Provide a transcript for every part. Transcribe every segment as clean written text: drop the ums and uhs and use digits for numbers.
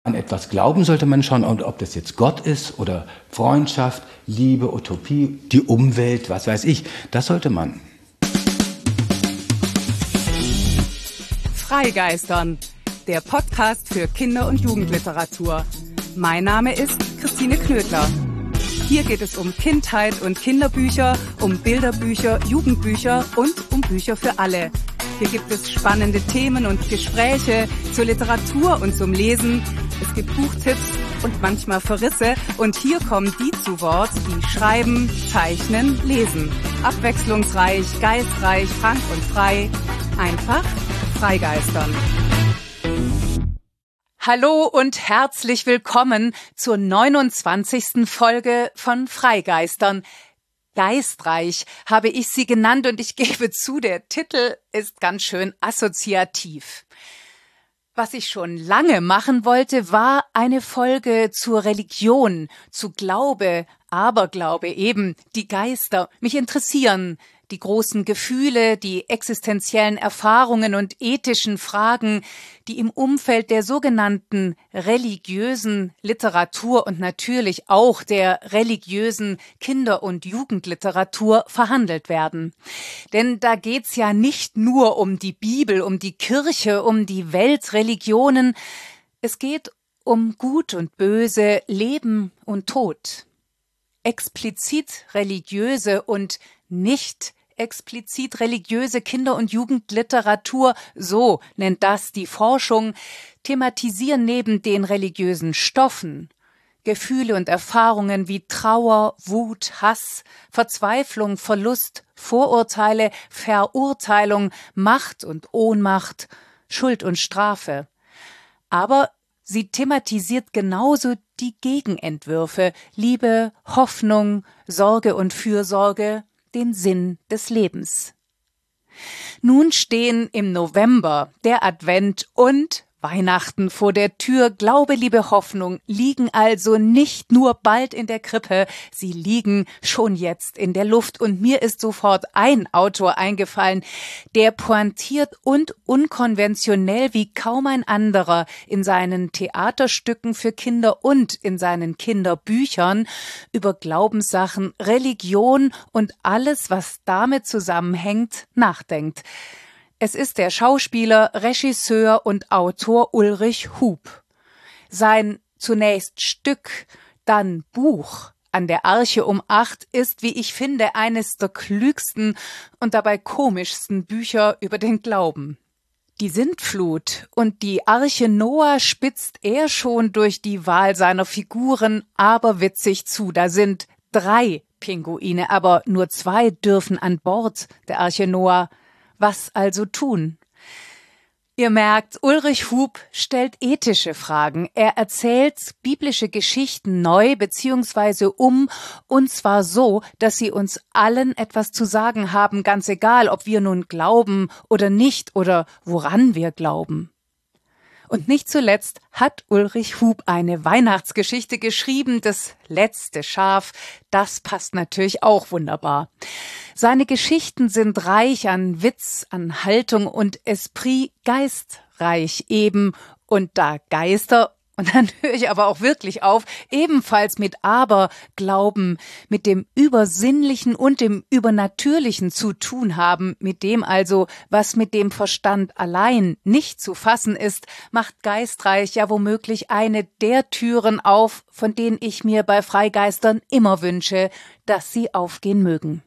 An etwas glauben sollte man schauen, und ob das jetzt Gott ist oder Freundschaft, Liebe, Utopie, die Umwelt, was weiß ich, das sollte man. Freigeistern, der Podcast für Kinder- und Jugendliteratur. Mein Name ist Christine Knödler. Hier geht es um Kindheit und Kinderbücher, um Bilderbücher, Jugendbücher und um Bücher für alle. Hier gibt es spannende Themen und Gespräche zur Literatur und zum Lesen. Es gibt Buchtipps und manchmal Verrisse. Und hier kommen die zu Wort, die schreiben, zeichnen, lesen. Abwechslungsreich, geistreich, frank und frei. Einfach freigeistern. Hallo und herzlich willkommen zur 29. Folge von Freigeistern. Geistreich habe ich sie genannt und ich gebe zu, der Titel ist ganz schön assoziativ. Was ich schon lange machen wollte, war eine Folge zur Religion, zu Glaube, Aberglaube eben, die Geister. Mich interessieren die großen Gefühle, die existenziellen Erfahrungen und ethischen Fragen, die im Umfeld der sogenannten religiösen Literatur und natürlich auch der religiösen Kinder- und Jugendliteratur verhandelt werden. Denn da geht's ja nicht nur um die Bibel, um die Kirche, um die Weltreligionen. Es geht um Gut und Böse, Leben und Tod. Explizit religiöse und nicht explizit religiöse Kinder- und Jugendliteratur, so nennt das die Forschung, thematisieren neben den religiösen Stoffen Gefühle und Erfahrungen wie Trauer, Wut, Hass, Verzweiflung, Verlust, Vorurteile, Verurteilung, Macht und Ohnmacht, Schuld und Strafe. Aber sie thematisiert genauso die Gegenentwürfe, Liebe, Hoffnung, Sorge und Fürsorge, den Sinn des Lebens. Nun stehen im November der Advent und Weihnachten vor der Tür. Glaube, Liebe, Hoffnung liegen also nicht nur bald in der Krippe, sie liegen schon jetzt in der Luft. Und mir ist sofort ein Autor eingefallen, der pointiert und unkonventionell wie kaum ein anderer in seinen Theaterstücken für Kinder und in seinen Kinderbüchern über Glaubenssachen, Religion und alles, was damit zusammenhängt, nachdenkt. Es ist der Schauspieler, Regisseur und Autor Ulrich Huub. Sein zunächst Stück, dann Buch An der Arche um 8 ist, wie ich finde, eines der klügsten und dabei komischsten Bücher über den Glauben. Die Sintflut und die Arche Noah spitzt er schon durch die Wahl seiner Figuren aberwitzig zu. Da sind 3 Pinguine, aber nur 2 dürfen an Bord der Arche Noah. Was also tun? Ihr merkt, Ulrich Huub stellt ethische Fragen. Er erzählt biblische Geschichten neu bzw. und zwar so, dass sie uns allen etwas zu sagen haben, ganz egal, ob wir nun glauben oder nicht oder woran wir glauben. Und nicht zuletzt hat Ulrich Huub eine Weihnachtsgeschichte geschrieben, das letzte Schaf. Das passt natürlich auch wunderbar. Seine Geschichten sind reich an Witz, an Haltung und Esprit, geistreich eben. Und da Geister, und dann höre ich aber auch wirklich auf, ebenfalls mit Aberglauben, mit dem Übersinnlichen und dem Übernatürlichen zu tun haben, mit dem also, was mit dem Verstand allein nicht zu fassen ist, macht geistreich ja womöglich eine der Türen auf, von denen ich mir bei Freigeistern immer wünsche, dass sie aufgehen mögen.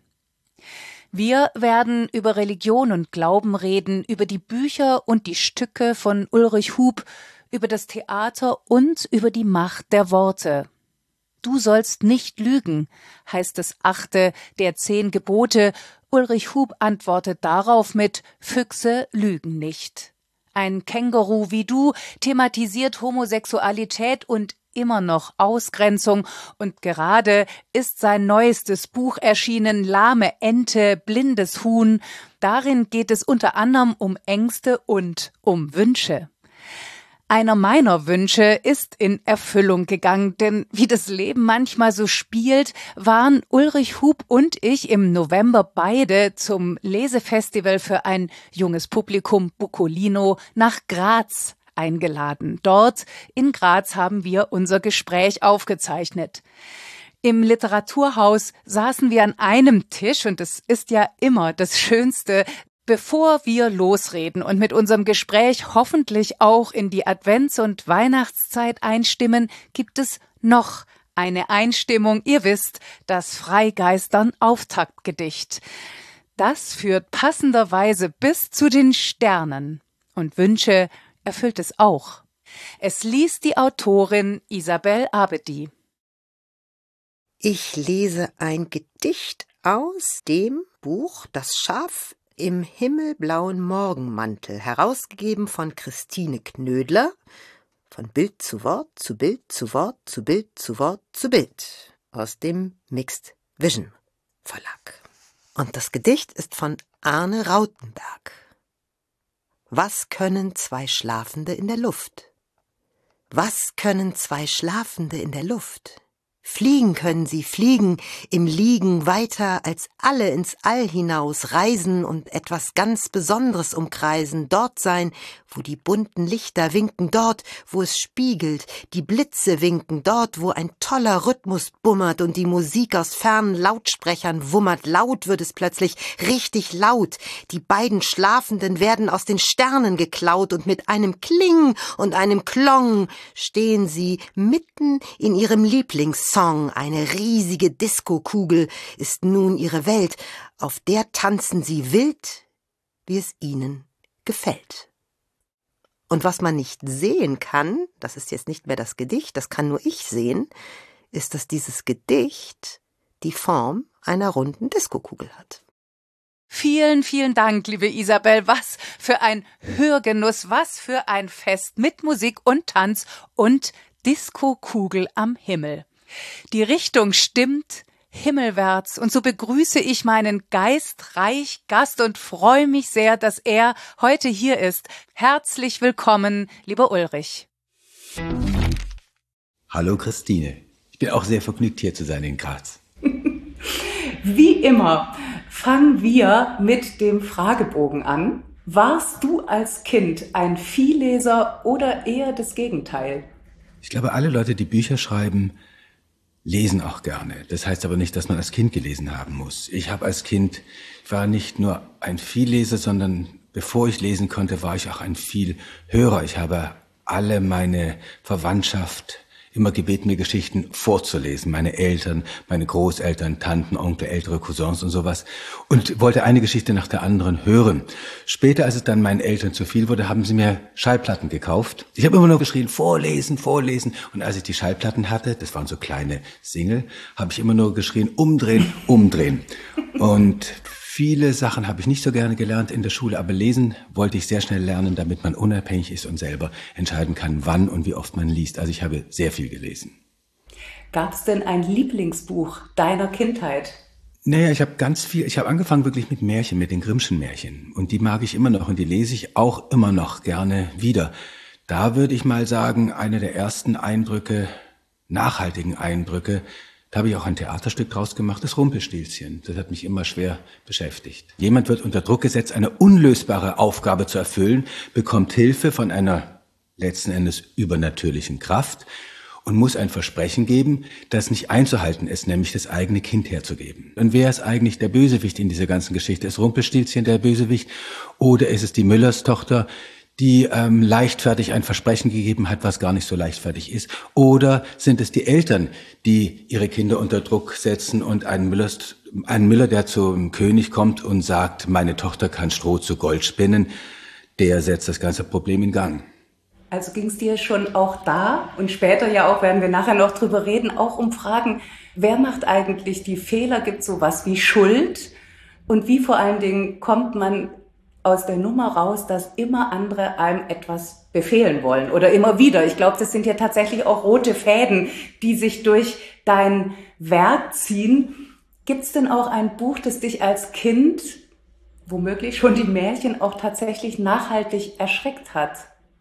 Wir werden über Religion und Glauben reden, über die Bücher und die Stücke von Ulrich Huub, über das Theater und über die Macht der Worte. Du sollst nicht lügen, heißt das 8. der 10 Gebote. Ulrich Huub antwortet darauf mit Füchse lügen nicht. Ein Känguru wie du thematisiert Homosexualität und immer noch Ausgrenzung und gerade ist sein neuestes Buch erschienen, Lahme Ente, blindes Huhn. Darin geht es unter anderem um Ängste und um Wünsche. Einer meiner Wünsche ist in Erfüllung gegangen, denn wie das Leben manchmal so spielt, waren Ulrich Huub und ich im November beide zum Lesefestival für ein junges Publikum Bucolino nach Graz eingeladen. Dort in Graz haben wir unser Gespräch aufgezeichnet. Im Literaturhaus saßen wir an einem Tisch und es ist ja immer das Schönste, bevor wir losreden und mit unserem Gespräch hoffentlich auch in die Advents- und Weihnachtszeit einstimmen, gibt es noch eine Einstimmung. Ihr wisst, das Freigeistern-Auftaktgedicht. Das führt passenderweise bis zu den Sternen. Und Wünsche erfüllt es auch. Es liest die Autorin Isabel Abedi. Ich lese ein Gedicht aus dem Buch Das Schaf im himmelblauen Morgenmantel, herausgegeben von Christine Knödler, von Bild zu Wort, zu Bild zu Wort, zu Bild zu Wort, zu Bild, aus dem Mixed Vision Verlag. Und das Gedicht ist von Arne Rautenberg. Was können zwei Schlafende in der Luft? Was können zwei Schlafende in der Luft? Fliegen können sie, fliegen im Liegen weiter als alle ins All hinaus, reisen und etwas ganz Besonderes umkreisen, dort sein, wo die bunten Lichter winken, dort, wo es spiegelt, die Blitze winken, dort, wo ein toller Rhythmus bummert und die Musik aus fernen Lautsprechern wummert, laut wird es plötzlich, richtig laut, die beiden Schlafenden werden aus den Sternen geklaut und mit einem Kling und einem Klong stehen sie mitten in ihrem Lieblingssong. Eine riesige Diskokugel ist nun ihre Welt, auf der tanzen sie wild, wie es ihnen gefällt. Und was man nicht sehen kann, das ist jetzt nicht mehr das Gedicht, das kann nur ich sehen, ist, dass dieses Gedicht die Form einer runden Diskokugel hat. Vielen, vielen Dank, liebe Isabel. Was für ein Hörgenuss, was für ein Fest mit Musik und Tanz und Diskokugel am Himmel. Die Richtung stimmt himmelwärts und so begrüße ich meinen geistreich Gast und freue mich sehr, dass er heute hier ist. Herzlich willkommen, lieber Ulrich. Hallo Christine, ich bin auch sehr vergnügt, hier zu sein in Graz. Wie immer fangen wir mit dem Fragebogen an. Warst du als Kind ein Vielleser oder eher das Gegenteil? Ich glaube, alle Leute, die Bücher schreiben, lesen auch gerne. Das heißt aber nicht, dass man als Kind gelesen haben muss. Ich war nicht nur ein Vielleser, sondern bevor ich lesen konnte, war ich auch ein Vielhörer. Ich habe alle meine Verwandtschaft immer gebeten, mir Geschichten vorzulesen. Meine Eltern, meine Großeltern, Tanten, Onkel, ältere Cousins und sowas. Und wollte eine Geschichte nach der anderen hören. Später, als es dann meinen Eltern zu viel wurde, haben sie mir Schallplatten gekauft. Ich habe immer nur geschrien, vorlesen, vorlesen. Und als ich die Schallplatten hatte, das waren so kleine Single, habe ich immer nur geschrien, umdrehen, umdrehen. Und viele Sachen habe ich nicht so gerne gelernt in der Schule, aber lesen wollte ich sehr schnell lernen, damit man unabhängig ist und selber entscheiden kann, wann und wie oft man liest. Also ich habe sehr viel gelesen. Gab es denn ein Lieblingsbuch deiner Kindheit? Naja, ich habe angefangen wirklich mit Märchen, mit den Grimmschen Märchen. Und die mag ich immer noch und die lese ich auch immer noch gerne wieder. Da würde ich mal sagen, einer der ersten nachhaltigen Eindrücke, da habe ich auch ein Theaterstück draus gemacht, das Rumpelstilzchen. Das hat mich immer schwer beschäftigt. Jemand wird unter Druck gesetzt, eine unlösbare Aufgabe zu erfüllen, bekommt Hilfe von einer letzten Endes übernatürlichen Kraft und muss ein Versprechen geben, das nicht einzuhalten ist, nämlich das eigene Kind herzugeben. Und wer ist eigentlich der Bösewicht in dieser ganzen Geschichte? Ist Rumpelstilzchen der Bösewicht oder ist es die Müllerstochter, die leichtfertig ein Versprechen gegeben hat, was gar nicht so leichtfertig ist? Oder sind es die Eltern, die ihre Kinder unter Druck setzen und ein Müller, der zum König kommt und sagt, meine Tochter kann Stroh zu Gold spinnen, der setzt das ganze Problem in Gang. Also ging es dir schon auch da und später ja auch, werden wir nachher noch drüber reden, auch um Fragen, wer macht eigentlich die Fehler? Gibt es sowas wie Schuld? Und wie vor allen Dingen kommt man aus der Nummer raus, dass immer andere einem etwas befehlen wollen oder immer wieder. Ich glaube, das sind ja tatsächlich auch rote Fäden, die sich durch dein Werk ziehen. Gibt es denn auch ein Buch, das dich als Kind, womöglich schon die Märchen, auch tatsächlich nachhaltig erschreckt hat?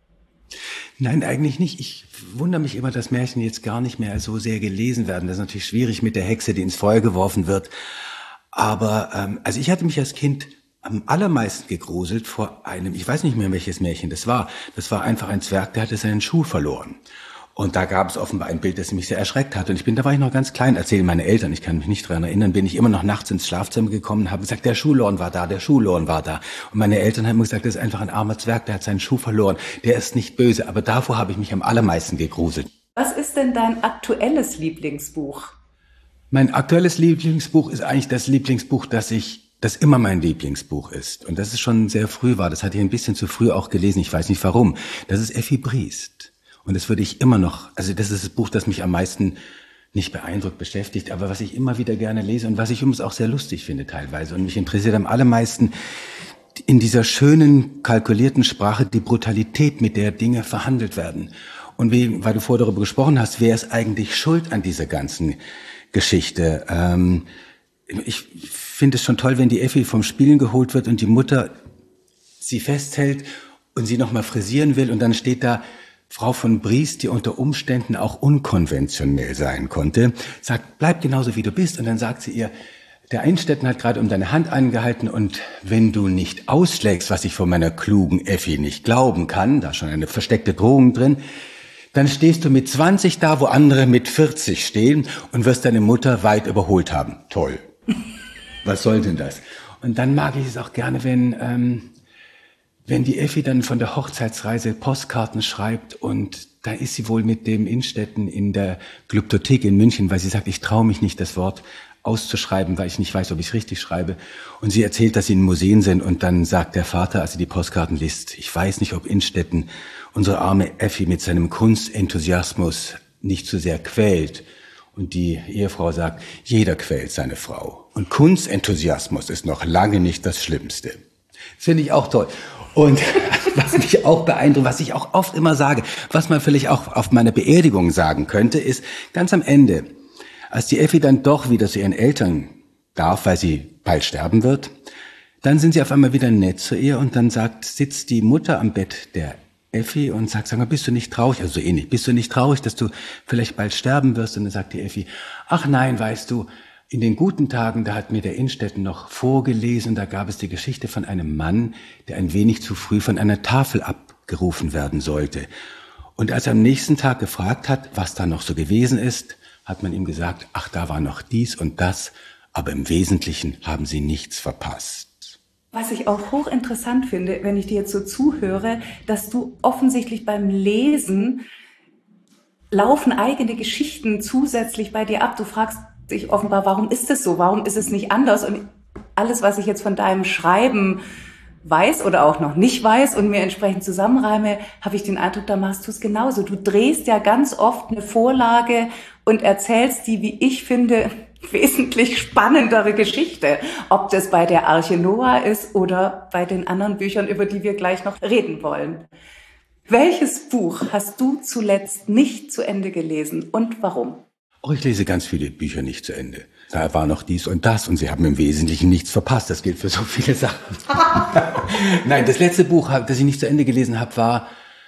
Nein, eigentlich nicht. Ich wundere mich immer, dass Märchen jetzt gar nicht mehr so sehr gelesen werden. Das ist natürlich schwierig mit der Hexe, die ins Feuer geworfen wird. Aber also ich hatte mich als Kind am allermeisten gegruselt vor einem, ich weiß nicht mehr, welches Märchen das war. Das war einfach ein Zwerg, der hatte seinen Schuh verloren. Und da gab es offenbar ein Bild, das mich sehr erschreckt hat. Und da war ich noch ganz klein, erzählen meine Eltern, ich kann mich nicht daran erinnern, bin ich immer noch nachts ins Schlafzimmer gekommen und habe gesagt, der Schuhlorn war da, der Schuhlorn war da. Und meine Eltern haben mir gesagt, das ist einfach ein armer Zwerg, der hat seinen Schuh verloren. Der ist nicht böse, aber davor habe ich mich am allermeisten gegruselt. Was ist denn dein aktuelles Lieblingsbuch? Mein aktuelles Lieblingsbuch ist eigentlich das Lieblingsbuch, das immer mein Lieblingsbuch ist. Und das ist schon sehr früh war. Das hatte ich ein bisschen zu früh auch gelesen. Ich weiß nicht warum. Das ist Effi Briest. Und das würde ich immer noch, also das ist das Buch, das mich am meisten nicht beeindruckt, beschäftigt, aber was ich immer wieder gerne lese und was ich übrigens auch sehr lustig finde teilweise. Und mich interessiert am allermeisten in dieser schönen, kalkulierten Sprache die Brutalität, mit der Dinge verhandelt werden. Und weil du vorher darüber gesprochen hast, wer ist eigentlich schuld an dieser ganzen Geschichte? Ich finde es schon toll, wenn die Effi vom Spielen geholt wird und die Mutter sie festhält und sie nochmal frisieren will und dann steht da Frau von Briest, die unter Umständen auch unkonventionell sein konnte, sagt, bleib genauso wie du bist. Und dann sagt sie ihr, der Innstetten hat gerade um deine Hand angehalten und wenn du nicht ausschlägst, was ich von meiner klugen Effi nicht glauben kann, da ist schon eine versteckte Drohung drin, dann stehst du mit 20 da, wo andere mit 40 stehen und wirst deine Mutter weit überholt haben. Toll. Was soll denn das? Und dann mag ich es auch gerne, wenn die Effi dann von der Hochzeitsreise Postkarten schreibt und da ist sie wohl mit dem Innstetten in der Glyptothek in München, weil sie sagt, ich traue mich nicht, das Wort auszuschreiben, weil ich nicht weiß, ob ich es richtig schreibe. Und sie erzählt, dass sie in Museen sind und dann sagt der Vater, als sie die Postkarten liest, ich weiß nicht, ob Innstetten unsere arme Effi mit seinem Kunstenthusiasmus nicht zu sehr quält. Und die Ehefrau sagt, jeder quält seine Frau. Und Kunstenthusiasmus ist noch lange nicht das Schlimmste. Finde ich auch toll. Und was mich auch beeindruckt, was ich auch oft immer sage, was man vielleicht auch auf meiner Beerdigung sagen könnte, ist ganz am Ende, als die Effi dann doch wieder zu ihren Eltern darf, weil sie bald sterben wird, dann sind sie auf einmal wieder nett zu ihr und dann sitzt die Mutter am Bett der Effi und sagt, sag mal, bist du nicht traurig, also so ähnlich, bist du nicht traurig, dass du vielleicht bald sterben wirst? Und dann sagt die Effi, ach nein, weißt du, in den guten Tagen, da hat mir der Innstetten noch vorgelesen, da gab es die Geschichte von einem Mann, der ein wenig zu früh von einer Tafel abgerufen werden sollte. Und als er am nächsten Tag gefragt hat, was da noch so gewesen ist, hat man ihm gesagt, ach, da war noch dies und das, aber im Wesentlichen haben sie nichts verpasst. Was ich auch hochinteressant finde, wenn ich dir jetzt so zuhöre, dass du offensichtlich beim Lesen laufen eigene Geschichten zusätzlich bei dir ab. Du fragst dich offenbar, warum ist es so? Warum ist es nicht anders? Und alles, was ich jetzt von deinem Schreiben weiß oder auch noch nicht weiß und mir entsprechend zusammenreime, habe ich den Eindruck, da machst du es genauso. Du drehst ja ganz oft eine Vorlage und erzählst die, wie ich finde, wesentlich spannendere Geschichte. Ob das bei der Arche Noah ist oder bei den anderen Büchern, über die wir gleich noch reden wollen. Welches Buch hast du zuletzt nicht zu Ende gelesen und warum? Auch ich lese ganz viele Bücher nicht zu Ende. Da war noch dies und das und sie haben im Wesentlichen nichts verpasst. Das gilt für so viele Sachen. Nein, das letzte Buch, das ich nicht zu Ende gelesen habe, war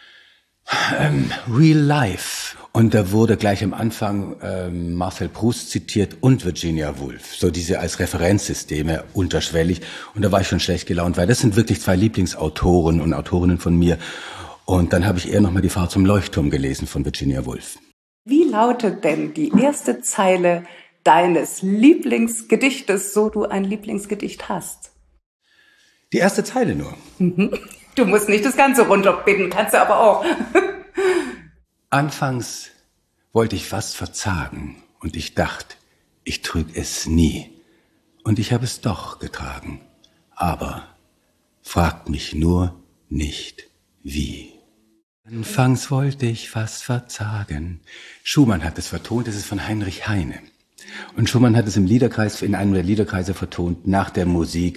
Real Life. Und da wurde gleich am Anfang Marcel Proust zitiert und Virginia Woolf. So diese als Referenzsysteme unterschwellig. Und da war ich schon schlecht gelaunt, weil das sind wirklich zwei Lieblingsautoren und Autorinnen von mir. Und dann habe ich eher nochmal Die Fahrt zum Leuchtturm gelesen von Virginia Woolf. Wie lautet denn die erste Zeile deines Lieblingsgedichtes, so du ein Lieblingsgedicht hast? Die erste Zeile nur. Du musst nicht das Ganze runterbitten, kannst du aber auch. Anfangs wollte ich fast verzagen und ich dachte, ich trüg es nie. Und ich habe es doch getragen. Aber fragt mich nur nicht wie. Anfangs wollte ich fast verzagen. Schumann hat es vertont, es ist von Heinrich Heine. Und Schumann hat es im Liederkreis, in einem der Liederkreise vertont, nach der Musik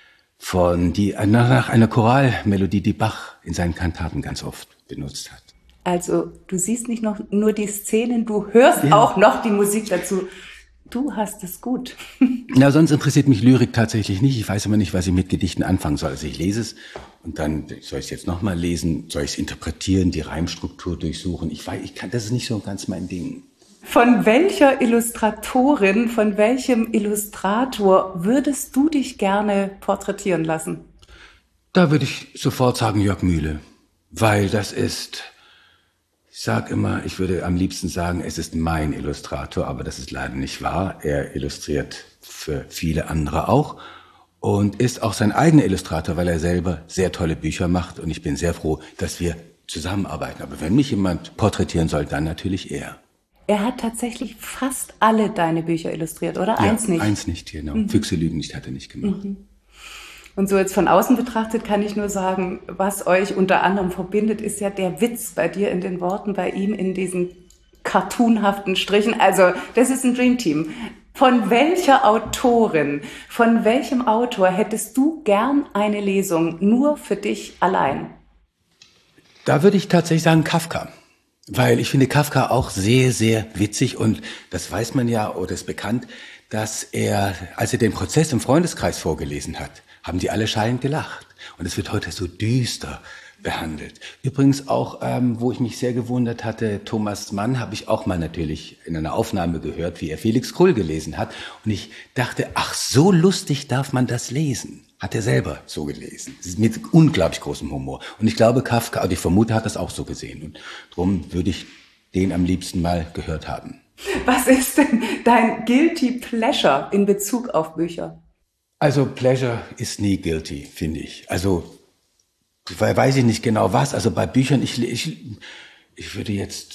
nach einer Choralmelodie, die Bach in seinen Kantaten ganz oft benutzt hat. Also, du siehst nicht nur die Szenen, du hörst auch noch die Musik dazu. Du hast es gut. Na, sonst interessiert mich Lyrik tatsächlich nicht. Ich weiß immer nicht, was ich mit Gedichten anfangen soll. Also ich lese es und dann soll ich es jetzt nochmal lesen, soll ich es interpretieren, die Reimstruktur durchsuchen. Das ist nicht so ganz mein Ding. Von welcher Illustratorin, von welchem Illustrator würdest du dich gerne porträtieren lassen? Da würde ich sofort sagen Jörg Mühle, weil das ist, ich sage immer, ich würde am liebsten sagen, es ist mein Illustrator, aber das ist leider nicht wahr. Er illustriert für viele andere auch und ist auch sein eigener Illustrator, weil er selber sehr tolle Bücher macht und ich bin sehr froh, dass wir zusammenarbeiten. Aber wenn mich jemand porträtieren soll, dann natürlich er. Er hat tatsächlich fast alle deine Bücher illustriert, oder? Eins nicht? Eins nicht, genau. Füchse lügen nicht, hat er nicht gemacht. Und so jetzt von außen betrachtet kann ich nur sagen, was euch unter anderem verbindet, ist ja der Witz bei dir in den Worten, bei ihm in diesen cartoonhaften Strichen. Also das ist ein Dreamteam. Von welcher Autorin, von welchem Autor hättest du gern eine Lesung nur für dich allein? Da würde ich tatsächlich sagen Kafka. Weil ich finde Kafka auch sehr, sehr witzig und das weiß man ja oder ist bekannt, dass er, als er den Prozess im Freundeskreis vorgelesen hat, haben die alle schallend gelacht. Und es wird heute so düster behandelt. Übrigens auch, wo ich mich sehr gewundert hatte, Thomas Mann habe ich auch mal natürlich in einer Aufnahme gehört, wie er Felix Krull gelesen hat. Und ich dachte, ach, so lustig darf man das lesen. Hat er selber so gelesen. Mit unglaublich großem Humor. Und ich glaube, Kafka, und ich vermute, hat das auch so gesehen. Und darum würde ich den am liebsten mal gehört haben. Was ist denn dein Guilty Pleasure in Bezug auf Bücher? Also Pleasure ist nie guilty, finde ich. Also weiß ich nicht genau was. Also bei Büchern, ich würde jetzt,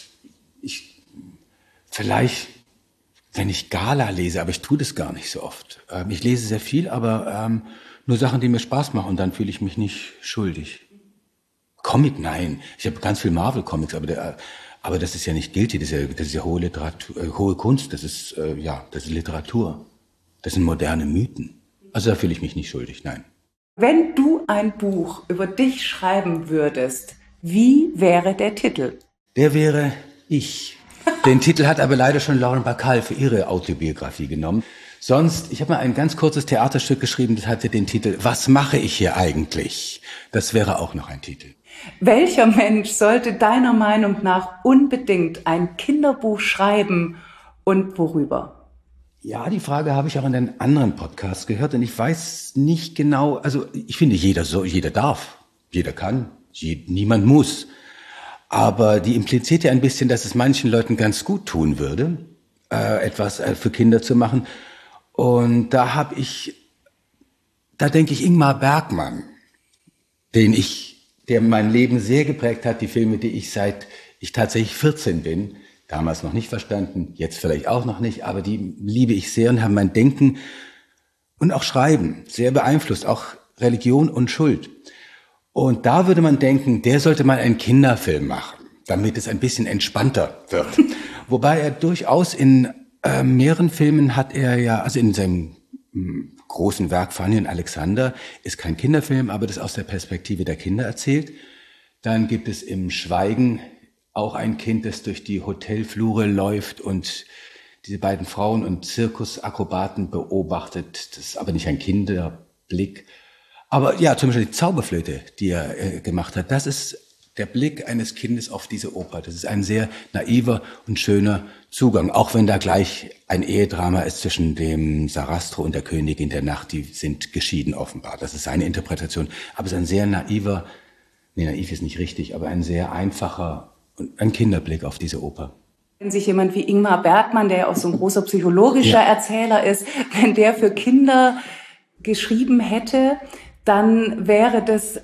vielleicht, wenn ich Gala lese, aber ich tue das gar nicht so oft. Ich lese sehr viel, aber nur Sachen, die mir Spaß machen und dann fühle ich mich nicht schuldig. Comic, nein. Ich habe ganz viel Marvel-Comics, aber das ist ja nicht guilty, das ist ja hohe Literatur, hohe Kunst, das ist Literatur. Das sind moderne Mythen. Also da fühle ich mich nicht schuldig, nein. Wenn du ein Buch über dich schreiben würdest, wie wäre der Titel? Der wäre Ich. Den Titel hat aber leider schon Lauren Bacall für ihre Autobiografie genommen. Sonst, ich habe mal ein ganz kurzes Theaterstück geschrieben, das hatte den Titel Was mache ich hier eigentlich? Das wäre auch noch ein Titel. Welcher Mensch sollte deiner Meinung nach unbedingt ein Kinderbuch schreiben und worüber? Ja, die Frage habe ich auch in einem anderen Podcast gehört und ich weiß nicht genau, also ich finde, jeder darf, jeder kann, niemand muss. Aber die impliziert ja ein bisschen, dass es manchen Leuten ganz gut tun würde, etwas für Kinder zu machen. Und da denke ich Ingmar Bergman, der mein Leben sehr geprägt hat, die Filme, die ich seit ich tatsächlich 14 bin, damals noch nicht verstanden, jetzt vielleicht auch noch nicht, aber die liebe ich sehr und haben mein Denken und auch Schreiben sehr beeinflusst, auch Religion und Schuld. Und da würde man denken, der sollte mal einen Kinderfilm machen, damit es ein bisschen entspannter wird. Wobei er durchaus in mehreren Filmen hat er ja, also in seinem großen Werk Fanny und Alexander ist kein Kinderfilm, aber das aus der Perspektive der Kinder erzählt. Dann gibt es im Schweigen auch ein Kind, das durch die Hotelflure läuft und diese beiden Frauen und Zirkusakrobaten beobachtet. Das ist aber nicht ein Kinderblick. Aber ja, zum Beispiel die Zauberflöte, die er gemacht hat, das ist der Blick eines Kindes auf diese Oper. Das ist ein sehr naiver und schöner Zugang, auch wenn da gleich ein Ehedrama ist zwischen dem Sarastro und der Königin der Nacht. Die sind geschieden offenbar. Das ist seine Interpretation. Aber es ist ein sehr naiv ist nicht richtig, aber ein sehr einfacher und ein Kinderblick auf diese Oper. Wenn sich jemand wie Ingmar Bergman, der ja auch so ein großer psychologischer Erzähler ist, wenn der für Kinder geschrieben hätte, dann wäre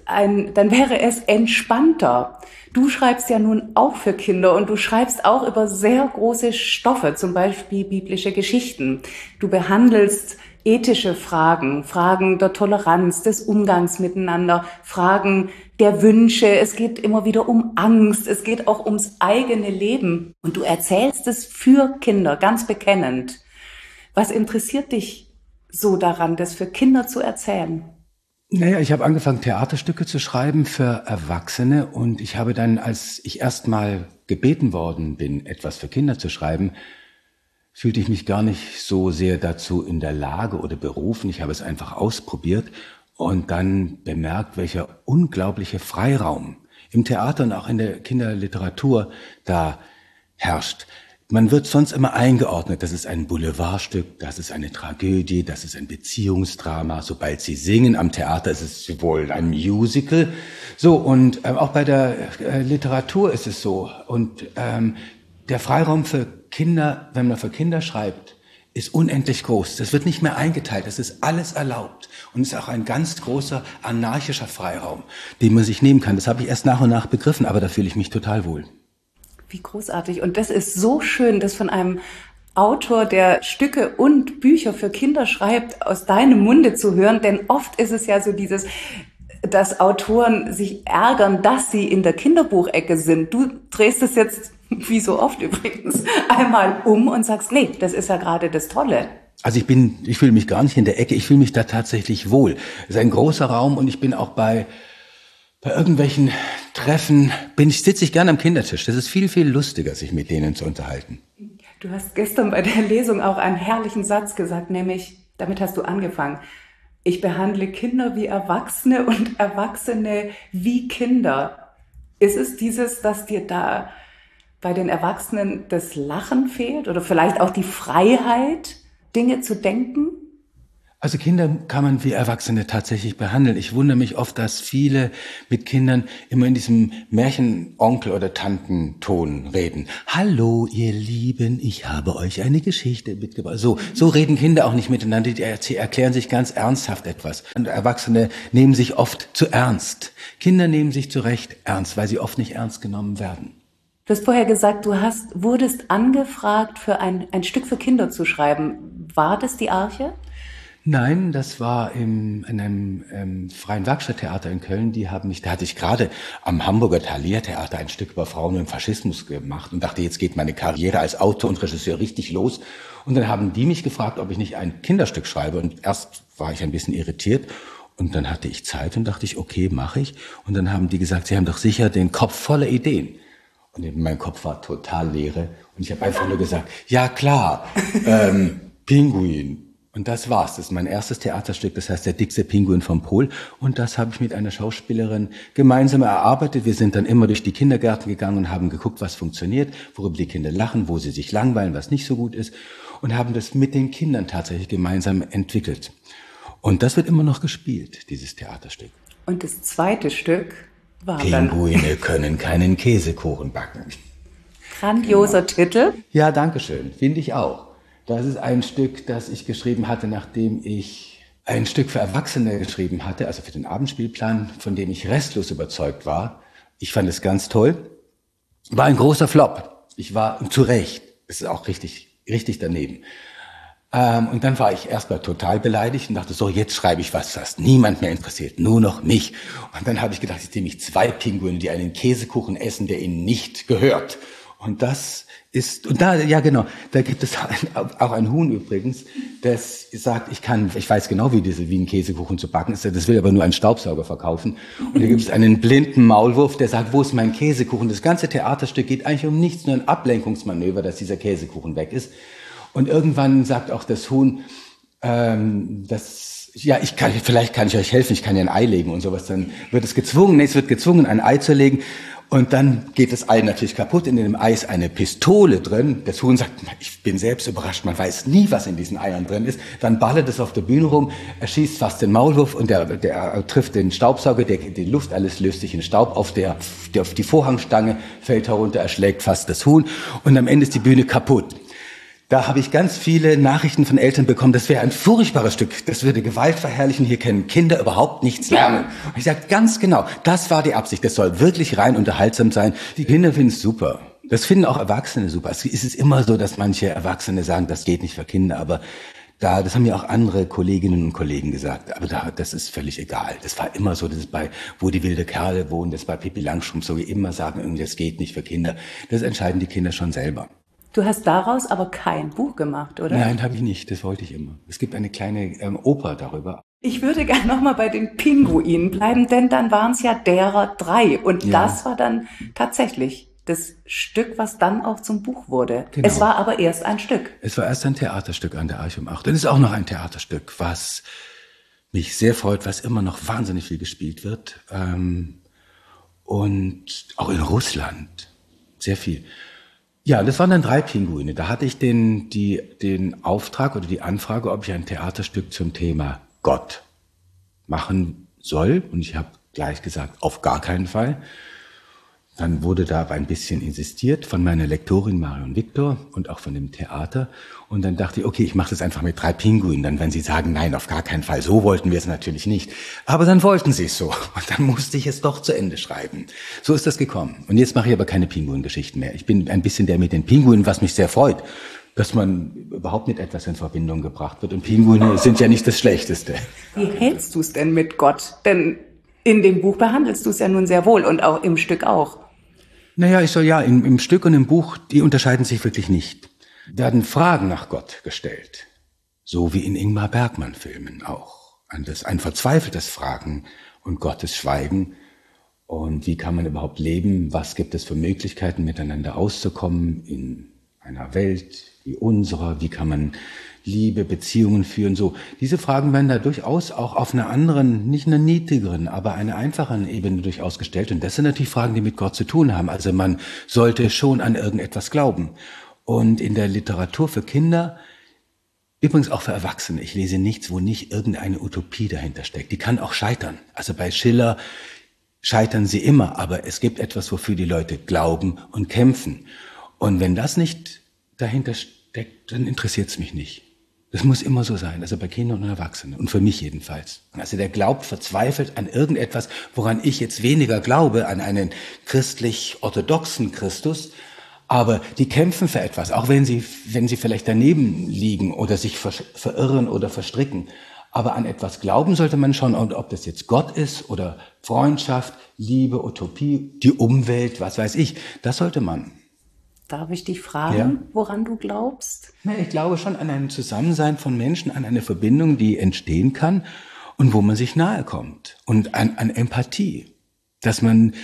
es entspannter. Du schreibst ja nun auch für Kinder und du schreibst auch über sehr große Stoffe, zum Beispiel biblische Geschichten. Du behandelst ethische Fragen, Fragen der Toleranz, des Umgangs miteinander, Fragen der Wünsche. Es geht immer wieder um Angst, es geht auch ums eigene Leben. Und du erzählst es für Kinder, ganz bekennend. Was interessiert dich so daran, das für Kinder zu erzählen? Naja, ich habe angefangen, Theaterstücke zu schreiben für Erwachsene und ich habe dann, als ich erst mal gebeten worden bin, etwas für Kinder zu schreiben, fühlte ich mich gar nicht so sehr dazu in der Lage oder berufen. Ich habe es einfach ausprobiert und dann bemerkt, welcher unglaubliche Freiraum im Theater und auch in der Kinderliteratur da herrscht. Man wird sonst immer eingeordnet, das ist ein Boulevardstück, das ist eine Tragödie, das ist ein Beziehungsdrama. Sobald Sie singen am Theater, ist es wohl ein Musical. So, und auch bei der Literatur ist es so. Und der Freiraum für Kinder, wenn man für Kinder schreibt, ist unendlich groß. Das wird nicht mehr eingeteilt, es ist alles erlaubt. Und es ist auch ein ganz großer anarchischer Freiraum, den man sich nehmen kann. Das habe ich erst nach und nach begriffen, aber da fühle ich mich total wohl. Wie großartig. Und das ist so schön, das von einem Autor, der Stücke und Bücher für Kinder schreibt, aus deinem Munde zu hören. Denn oft ist es ja so dieses, dass Autoren sich ärgern, dass sie in der Kinderbuchecke sind. Du drehst es jetzt, wie so oft übrigens, einmal um und sagst, nee, das ist ja gerade das Tolle. Also ich fühle mich gar nicht in der Ecke, ich fühle mich da tatsächlich wohl. Es ist ein großer Raum und ich bin auch bei irgendwelchen Treffen sitze ich gerne am Kindertisch. Das ist viel, viel lustiger, sich mit denen zu unterhalten. Du hast gestern bei der Lesung auch einen herrlichen Satz gesagt, nämlich, damit hast du angefangen, ich behandle Kinder wie Erwachsene und Erwachsene wie Kinder. Ist es dieses, dass dir da bei den Erwachsenen das Lachen fehlt oder vielleicht auch die Freiheit, Dinge zu denken? Also Kinder kann man wie Erwachsene tatsächlich behandeln. Ich wundere mich oft, dass viele mit Kindern immer in diesem Märchenonkel- oder Tantenton reden. Hallo, ihr Lieben, ich habe euch eine Geschichte mitgebracht. So reden Kinder auch nicht miteinander. Die erklären sich ganz ernsthaft etwas. Und Erwachsene nehmen sich oft zu ernst. Kinder nehmen sich zu Recht ernst, weil sie oft nicht ernst genommen werden. Du hast vorher gesagt, wurdest angefragt, für ein Stück für Kinder zu schreiben. War das die Arche? Nein, das war in einem freien Werkstatttheater in Köln. Da hatte ich gerade am Hamburger Thalia-Theater ein Stück über Frauen im Faschismus gemacht und dachte, jetzt geht meine Karriere als Autor und Regisseur richtig los. Und dann haben die mich gefragt, ob ich nicht ein Kinderstück schreibe. Und erst war ich ein bisschen irritiert. Und dann hatte ich Zeit und dachte ich, okay, mache ich. Und dann haben die gesagt, sie haben doch sicher den Kopf voller Ideen. Und mein Kopf war total leere. Und ich habe einfach nur gesagt, ja klar, Pinguin. Und das war's. Das ist mein erstes Theaterstück, das heißt Der dickste Pinguin vom Pol. Und das habe ich mit einer Schauspielerin gemeinsam erarbeitet. Wir sind dann immer durch die Kindergärten gegangen und haben geguckt, was funktioniert, worüber die Kinder lachen, wo sie sich langweilen, was nicht so gut ist. Und haben das mit den Kindern tatsächlich gemeinsam entwickelt. Und das wird immer noch gespielt, dieses Theaterstück. Und das zweite Stück war Pinguine können keinen Käsekuchen backen. Grandioser Titel. Ja, danke schön. Finde ich auch. Das ist ein Stück, das ich geschrieben hatte, nachdem ich ein Stück für Erwachsene geschrieben hatte, also für den Abendspielplan, von dem ich restlos überzeugt war. Ich fand es ganz toll. War ein großer Flop. Ich war zu Recht. Es ist auch richtig daneben. Und dann war ich erstmal total beleidigt und dachte, so, jetzt schreibe ich was, das niemand mehr interessiert, nur noch mich. Und dann habe ich gedacht, jetzt nehme ich 2 Pinguine, die einen Käsekuchen essen, der ihnen nicht gehört. Und das ist, und da, ja genau, da gibt es auch ein Huhn übrigens, das sagt, ich weiß genau, wie ein Käsekuchen zu backen ist, das will aber nur einen Staubsauger verkaufen. Und da gibt es einen blinden Maulwurf, der sagt, wo ist mein Käsekuchen? Das ganze Theaterstück geht eigentlich um nichts, nur ein Ablenkungsmanöver, dass dieser Käsekuchen weg ist. Und irgendwann sagt auch das Huhn, vielleicht kann ich euch helfen, ich kann ja ein Ei legen und sowas. Dann wird es wird gezwungen, ein Ei zu legen. Und dann geht das Ei natürlich kaputt. In dem Ei ist eine Pistole drin. Das Huhn sagt, ich bin selbst überrascht, man weiß nie, was in diesen Eiern drin ist. Dann ballert es auf der Bühne rum, er schießt fast den Maulwurf und der trifft den Staubsauger, die Luft, alles löst sich in Staub. Auf die Vorhangstange fällt herunter, erschlägt fast das Huhn und am Ende ist die Bühne kaputt. Da habe ich ganz viele Nachrichten von Eltern bekommen, das wäre ein furchtbares Stück, das würde Gewalt verherrlichen, hier können Kinder überhaupt nichts lernen. Und ich sage, ganz genau, das war die Absicht, das soll wirklich rein unterhaltsam sein. Die Kinder finden es super. Das finden auch Erwachsene super. Es ist immer so, dass manche Erwachsene sagen, das geht nicht für Kinder, aber das haben ja auch andere Kolleginnen und Kollegen gesagt, aber das ist völlig egal. Das war immer so, das ist bei Wo die wilde Kerle wohnen, das bei Pippi Langstrumpf, so wie immer sagen, irgendwie das geht nicht für Kinder. Das entscheiden die Kinder schon selber. Du hast daraus aber kein Buch gemacht, oder? Nein, habe ich nicht. Das wollte ich immer. Es gibt eine kleine Oper darüber. Ich würde gerne nochmal bei den Pinguinen bleiben, denn dann waren es ja derer 3. Und das war dann tatsächlich das Stück, was dann auch zum Buch wurde. Genau. Es war aber erst ein Stück. Es war erst ein Theaterstück an der Arche um 8. Und es ist auch noch ein Theaterstück, was mich sehr freut, was immer noch wahnsinnig viel gespielt wird. Und auch in Russland sehr viel. Ja, das waren dann 3 Pinguine. Da hatte ich den Auftrag oder die Anfrage, ob ich ein Theaterstück zum Thema Gott machen soll. Und ich habe gleich gesagt, auf gar keinen Fall. Dann wurde da aber ein bisschen insistiert von meiner Lektorin Marion Victor und auch von dem Theater. Und dann dachte ich, okay, ich mache das einfach mit 3 Pinguinen. Dann, wenn sie sagen, nein, auf gar keinen Fall, so wollten wir es natürlich nicht. Aber dann wollten sie es so. Und dann musste ich es doch zu Ende schreiben. So ist das gekommen. Und jetzt mache ich aber keine Pinguingeschichten mehr. Ich bin ein bisschen der mit den Pinguinen, was mich sehr freut, dass man überhaupt mit etwas in Verbindung gebracht wird. Und Pinguine sind ja nicht das Schlechteste. Wie hältst du es denn mit Gott? Denn in dem Buch behandelst du es ja nun sehr wohl und auch im Stück auch. Naja, im Stück und im Buch, die unterscheiden sich wirklich nicht. Werden Fragen nach Gott gestellt. So wie in Ingmar Bergman-Filmen auch. Ein verzweifeltes Fragen und Gottes Schweigen. Und wie kann man überhaupt leben? Was gibt es für Möglichkeiten, miteinander auszukommen in einer Welt wie unserer? Wie kann man Liebe, Beziehungen führen? So, diese Fragen werden da durchaus auch auf einer anderen, nicht einer niedrigeren, aber einer einfacheren Ebene durchaus gestellt. Und das sind natürlich Fragen, die mit Gott zu tun haben. Also man sollte schon an irgendetwas glauben. Und in der Literatur für Kinder, übrigens auch für Erwachsene, ich lese nichts, wo nicht irgendeine Utopie dahinter steckt. Die kann auch scheitern. Also bei Schiller scheitern sie immer, aber es gibt etwas, wofür die Leute glauben und kämpfen. Und wenn das nicht dahinter steckt, dann interessiert es mich nicht. Das muss immer so sein, also bei Kindern und Erwachsenen und für mich jedenfalls. Also der glaubt verzweifelt an irgendetwas, woran ich jetzt weniger glaube, an einen christlich-orthodoxen Christus, aber die kämpfen für etwas, auch wenn sie vielleicht daneben liegen oder sich verirren oder verstricken. Aber an etwas glauben sollte man schon, und ob das jetzt Gott ist oder Freundschaft, Liebe, Utopie, die Umwelt, was weiß ich, das sollte man. Darf ich dich fragen, woran du glaubst? Na, ich glaube schon an ein Zusammensein von Menschen, an eine Verbindung, die entstehen kann und wo man sich nahe kommt. Und an Empathie. Dass man,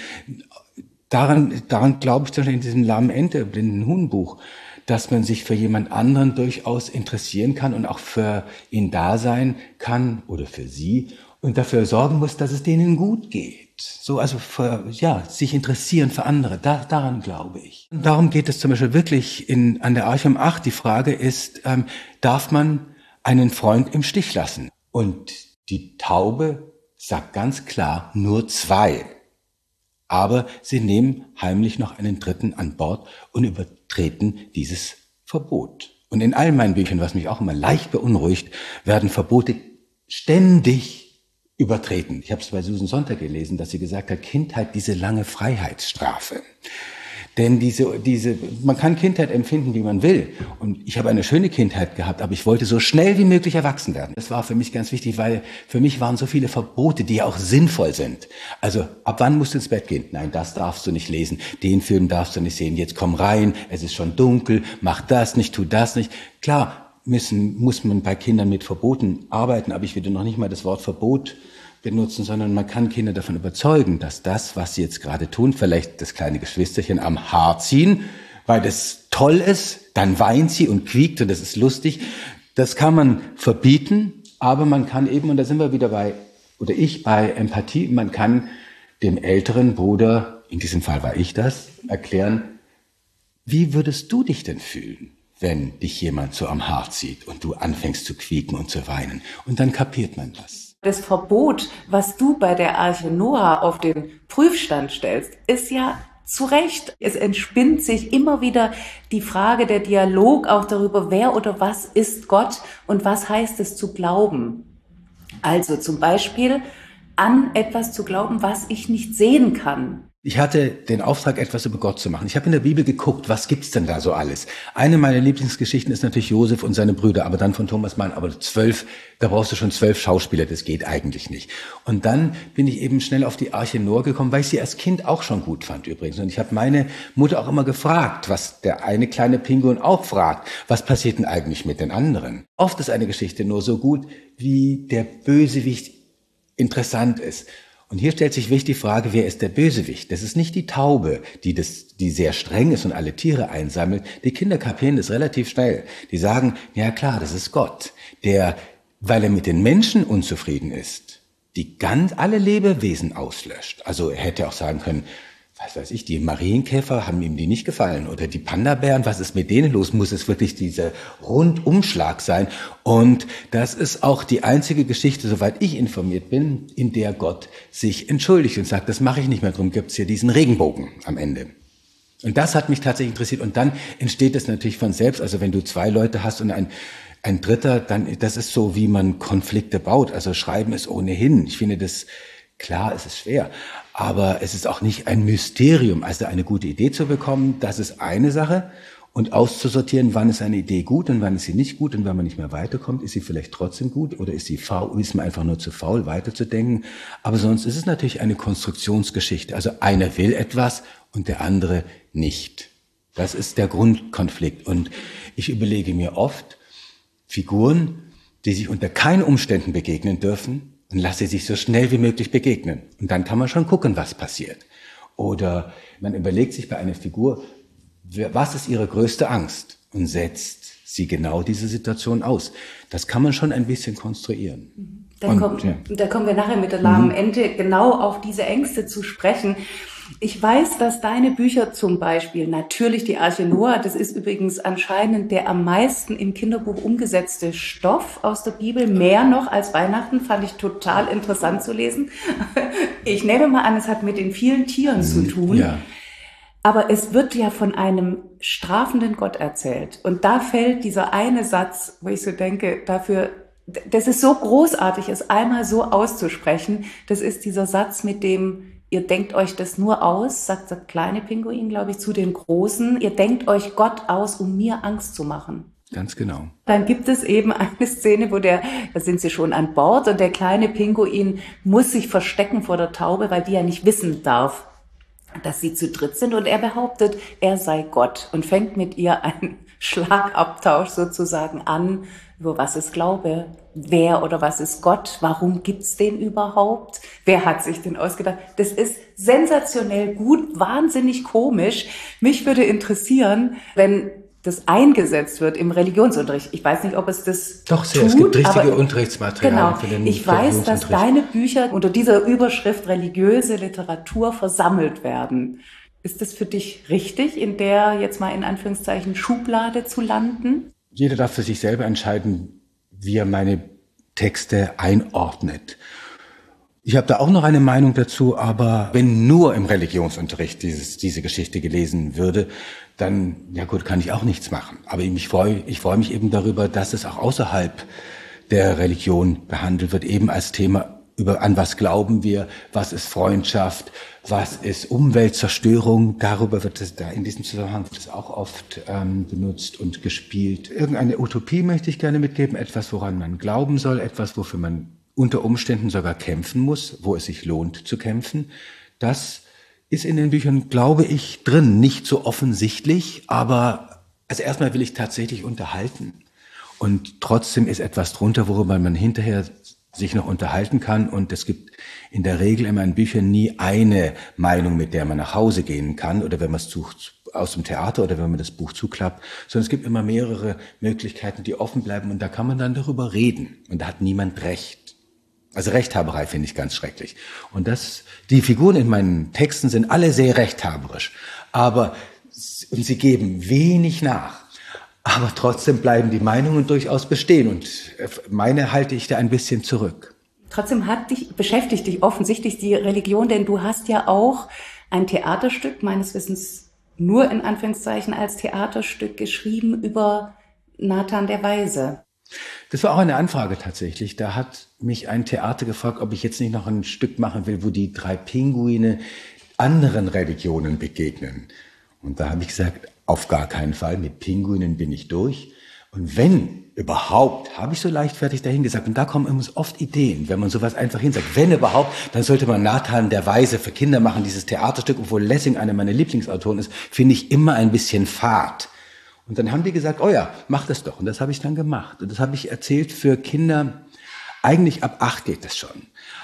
daran glaube ich zum Beispiel in diesem Lahmen Ente, blinden Huhn-Buch, dass man sich für jemand anderen durchaus interessieren kann und auch für ihn da sein kann oder für sie und dafür sorgen muss, dass es denen gut geht. So, also sich interessieren für andere, daran glaube ich. Und darum geht es zum Beispiel wirklich an der Arche um 8. Die Frage ist, darf man einen Freund im Stich lassen? Und die Taube sagt ganz klar, nur 2. Aber sie nehmen heimlich noch einen 3. an Bord und übertreten dieses Verbot. Und in all meinen Büchern, was mich auch immer leicht beunruhigt, werden Verbote ständig übertreten. Ich habe es bei Susan Sontag gelesen, dass sie gesagt hat, Kindheit, diese lange Freiheitsstrafe. Denn man kann Kindheit empfinden, wie man will. Und ich habe eine schöne Kindheit gehabt, aber ich wollte so schnell wie möglich erwachsen werden. Das war für mich ganz wichtig, weil für mich waren so viele Verbote, die ja auch sinnvoll sind. Also, ab wann musst du ins Bett gehen? Nein, das darfst du nicht lesen. Den Film darfst du nicht sehen. Jetzt komm rein, es ist schon dunkel, mach das nicht, tu das nicht. Klar, muss man bei Kindern mit Verboten arbeiten, aber ich würde noch nicht mal das Wort Verbot benutzen, sondern man kann Kinder davon überzeugen, dass das, was sie jetzt gerade tun, vielleicht das kleine Geschwisterchen am Haar ziehen, weil das toll ist, dann weint sie und quiekt und das ist lustig. Das kann man verbieten, aber man kann eben, und da sind wir wieder bei Empathie, man kann dem älteren Bruder, in diesem Fall war ich das, erklären, wie würdest du dich denn fühlen, wenn dich jemand so am Haar zieht und du anfängst zu quieken und zu weinen. Und dann kapiert man das. Das Verbot, was du bei der Arche Noah auf den Prüfstand stellst, ist ja zu Recht. Es entspinnt sich immer wieder die Frage, der Dialog auch darüber, wer oder was ist Gott und was heißt es zu glauben. Also zum Beispiel an etwas zu glauben, was ich nicht sehen kann. Ich hatte den Auftrag, etwas über Gott zu machen. Ich habe in der Bibel geguckt, was gibt's denn da so alles? Eine meiner Lieblingsgeschichten ist natürlich Josef und seine Brüder, aber dann von Thomas Mann. Aber 12, da brauchst du schon 12 Schauspieler, das geht eigentlich nicht. Und dann bin ich eben schnell auf die Arche Noah gekommen, weil ich sie als Kind auch schon gut fand übrigens. Und ich habe meine Mutter auch immer gefragt, was der eine kleine Pinguin auch fragt, was passiert denn eigentlich mit den anderen? Oft ist eine Geschichte nur so gut, wie der Bösewicht interessant ist. Und hier stellt sich wirklich die Frage, wer ist der Bösewicht? Das ist nicht die Taube, die sehr streng ist und alle Tiere einsammelt. Die Kinder kapieren das relativ schnell. Die sagen, ja klar, das ist Gott, der, weil er mit den Menschen unzufrieden ist, alle Lebewesen auslöscht. Also er hätte auch sagen können, was weiß ich, die Marienkäfer, haben ihm die nicht gefallen? Oder die Panda-Bären, was ist mit denen los? Muss es wirklich dieser Rundumschlag sein? Und das ist auch die einzige Geschichte, soweit ich informiert bin, in der Gott sich entschuldigt und sagt, das mache ich nicht mehr, darum gibt's hier diesen Regenbogen am Ende. Und das hat mich tatsächlich interessiert. Und dann entsteht es natürlich von selbst. Also wenn du 2 Leute hast und ein Dritter, dann, das ist so, wie man Konflikte baut. Also Schreiben ist ohnehin. Ich finde das, klar, es ist schwer. Aber es ist auch nicht ein Mysterium. Also eine gute Idee zu bekommen, das ist eine Sache. Und auszusortieren, wann ist eine Idee gut und wann ist sie nicht gut. Und wenn man nicht mehr weiterkommt, ist sie vielleicht trotzdem gut oder ist sie faul, ist man einfach nur zu faul, weiterzudenken. Aber sonst ist es natürlich eine Konstruktionsgeschichte. Also einer will etwas und der andere nicht. Das ist der Grundkonflikt. Und ich überlege mir oft Figuren, die sich unter keinen Umständen begegnen dürfen, und lasse sich so schnell wie möglich begegnen. Und dann kann man schon gucken, was passiert. Oder man überlegt sich bei einer Figur, was ist ihre größte Angst? Und setzt sie genau diese Situation aus. Das kann man schon ein bisschen konstruieren. Da kommen wir nachher mit der lahmen Ente genau auf diese Ängste zu sprechen. Ich weiß, dass deine Bücher zum Beispiel, natürlich die Arche Noah, das ist übrigens anscheinend der am meisten im Kinderbuch umgesetzte Stoff aus der Bibel, mehr noch als Weihnachten, fand ich total interessant zu lesen. Ich nehme mal an, es hat mit den vielen Tieren zu tun. Ja. Aber es wird ja von einem strafenden Gott erzählt. Und da fällt dieser eine Satz, wo ich so denke, das ist so großartig, es einmal so auszusprechen. Das ist dieser Satz mit dem, ihr denkt euch das nur aus, sagt der kleine Pinguin, glaube ich, zu den Großen. Ihr denkt euch Gott aus, um mir Angst zu machen. Ganz genau. Dann gibt es eben eine Szene, da sind sie schon an Bord und der kleine Pinguin muss sich verstecken vor der Taube, weil die ja nicht wissen darf, dass sie zu dritt sind. Und er behauptet, er sei Gott und fängt mit ihr einen Schlagabtausch sozusagen an, über was ist Glaube, wer oder was ist Gott, warum gibt's den überhaupt, wer hat sich den ausgedacht. Das ist sensationell gut, wahnsinnig komisch. Mich würde interessieren, wenn das eingesetzt wird im Religionsunterricht. Ich weiß nicht, ob es das Doch, sehr. Es gibt richtige Unterrichtsmaterialien für den Ich weiß, dass deine Bücher unter dieser Überschrift religiöse Literatur versammelt werden. Ist das für dich richtig, in der jetzt mal in Anführungszeichen Schublade zu landen? Jeder darf für sich selber entscheiden, wie er meine Texte einordnet. Ich habe da auch noch eine Meinung dazu, aber wenn nur im Religionsunterricht diese Geschichte gelesen würde, dann, ja gut, kann ich auch nichts machen. Aber ich freue mich eben darüber, dass es auch außerhalb der Religion behandelt wird, eben als Thema an was glauben wir, was ist Freundschaft, was ist Umweltzerstörung, darüber wird es da in diesem Zusammenhang wird es auch oft benutzt und gespielt. Irgendeine Utopie möchte ich gerne mitgeben, etwas, woran man glauben soll, etwas, wofür man unter Umständen sogar kämpfen muss, wo es sich lohnt zu kämpfen. Das ist in den Büchern, glaube ich, drin, nicht so offensichtlich, aber also erstmal will ich tatsächlich unterhalten und trotzdem ist etwas drunter, worüber man hinterher sich noch unterhalten kann und es gibt in der Regel in meinen Büchern nie eine Meinung, mit der man nach Hause gehen kann oder wenn man es aus dem Theater oder wenn man das Buch zuklappt, sondern es gibt immer mehrere Möglichkeiten, die offen bleiben und da kann man dann darüber reden und da hat niemand Recht. Also Rechthaberei finde ich ganz schrecklich. Und die Figuren in meinen Texten sind alle sehr rechthaberisch, und sie geben wenig nach. Aber trotzdem bleiben die Meinungen durchaus bestehen und meine halte ich da ein bisschen zurück. Trotzdem beschäftigt dich offensichtlich die Religion, denn du hast ja auch ein Theaterstück, meines Wissens nur in Anführungszeichen als Theaterstück geschrieben über Nathan der Weise. Das war auch eine Anfrage tatsächlich. Da hat mich ein Theater gefragt, ob ich jetzt nicht noch ein Stück machen will, wo die 3 Pinguine anderen Religionen begegnen. Und da habe ich gesagt, auf gar keinen Fall, mit Pinguinen bin ich durch. Und wenn überhaupt, habe ich so leichtfertig dahin gesagt. Und da kommen immer oft Ideen, wenn man sowas einfach hinsagt. Wenn überhaupt, dann sollte man Nathan der Weise für Kinder machen, dieses Theaterstück. Obwohl Lessing einer meiner Lieblingsautoren ist, finde ich immer ein bisschen fad. Und dann haben die gesagt, oh ja, mach das doch. Und das habe ich dann gemacht. Und das habe ich erzählt für Kinder, eigentlich ab 8 geht das schon.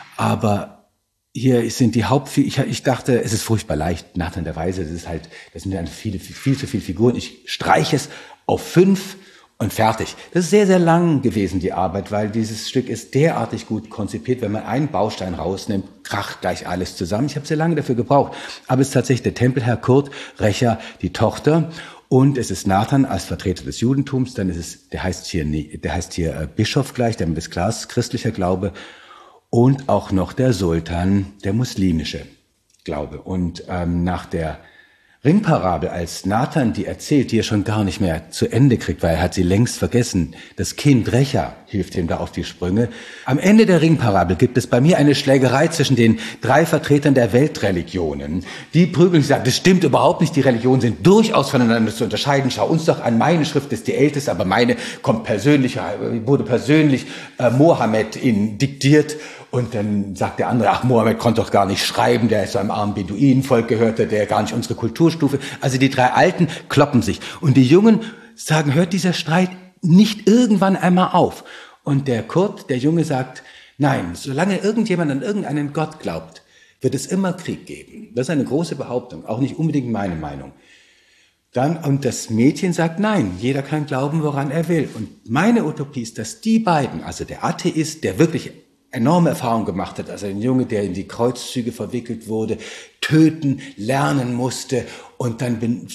Aber hier sind die ich dachte, es ist furchtbar leicht, Nathan der Weise, das sind dann viel zu viele Figuren. Ich streiche es auf 5 und fertig. Das ist sehr, sehr lang gewesen, die Arbeit, weil dieses Stück ist derartig gut konzipiert. Wenn man einen Baustein rausnimmt, kracht gleich alles zusammen. Ich habe sehr lange dafür gebraucht. Aber es ist tatsächlich der Tempelherr Kurt Recher, die Tochter. Und es ist Nathan als Vertreter des Judentums. Dann ist es, der heißt hier Bischof gleich, damit ist klar, christlicher Glaube. Und auch noch der Sultan, der muslimische Glaube. Und nach der Ringparabel, als Nathan die erzählt, die er schon gar nicht mehr zu Ende kriegt, weil er hat sie längst vergessen. Das Kind Recher hilft ihm da auf die Sprünge. Am Ende der Ringparabel gibt es bei mir eine Schlägerei zwischen den 3 Vertretern der Weltreligionen. Die prügeln sich, sagen, das stimmt überhaupt nicht, die Religionen sind durchaus voneinander zu unterscheiden. Schau uns doch an, meine Schrift ist die älteste, aber meine wurde persönlich Mohammed ihnen diktiert. Und dann sagt der andere, ach, Mohammed konnte doch gar nicht schreiben, der ist so einem armen Beduinenvolk gehörte, der gar nicht unsere Kulturstufe. Also die 3 Alten kloppen sich. Und die Jungen sagen, hört dieser Streit nicht irgendwann einmal auf? Und der Kurt, der Junge, sagt, nein, solange irgendjemand an irgendeinen Gott glaubt, wird es immer Krieg geben. Das ist eine große Behauptung, auch nicht unbedingt meine Meinung. Und das Mädchen sagt, nein, jeder kann glauben, woran er will. Und meine Utopie ist, dass die beiden, also der Atheist, der wirklich enorme Erfahrung gemacht hat, also ein Junge, der in die Kreuzzüge verwickelt wurde, töten, lernen musste und dann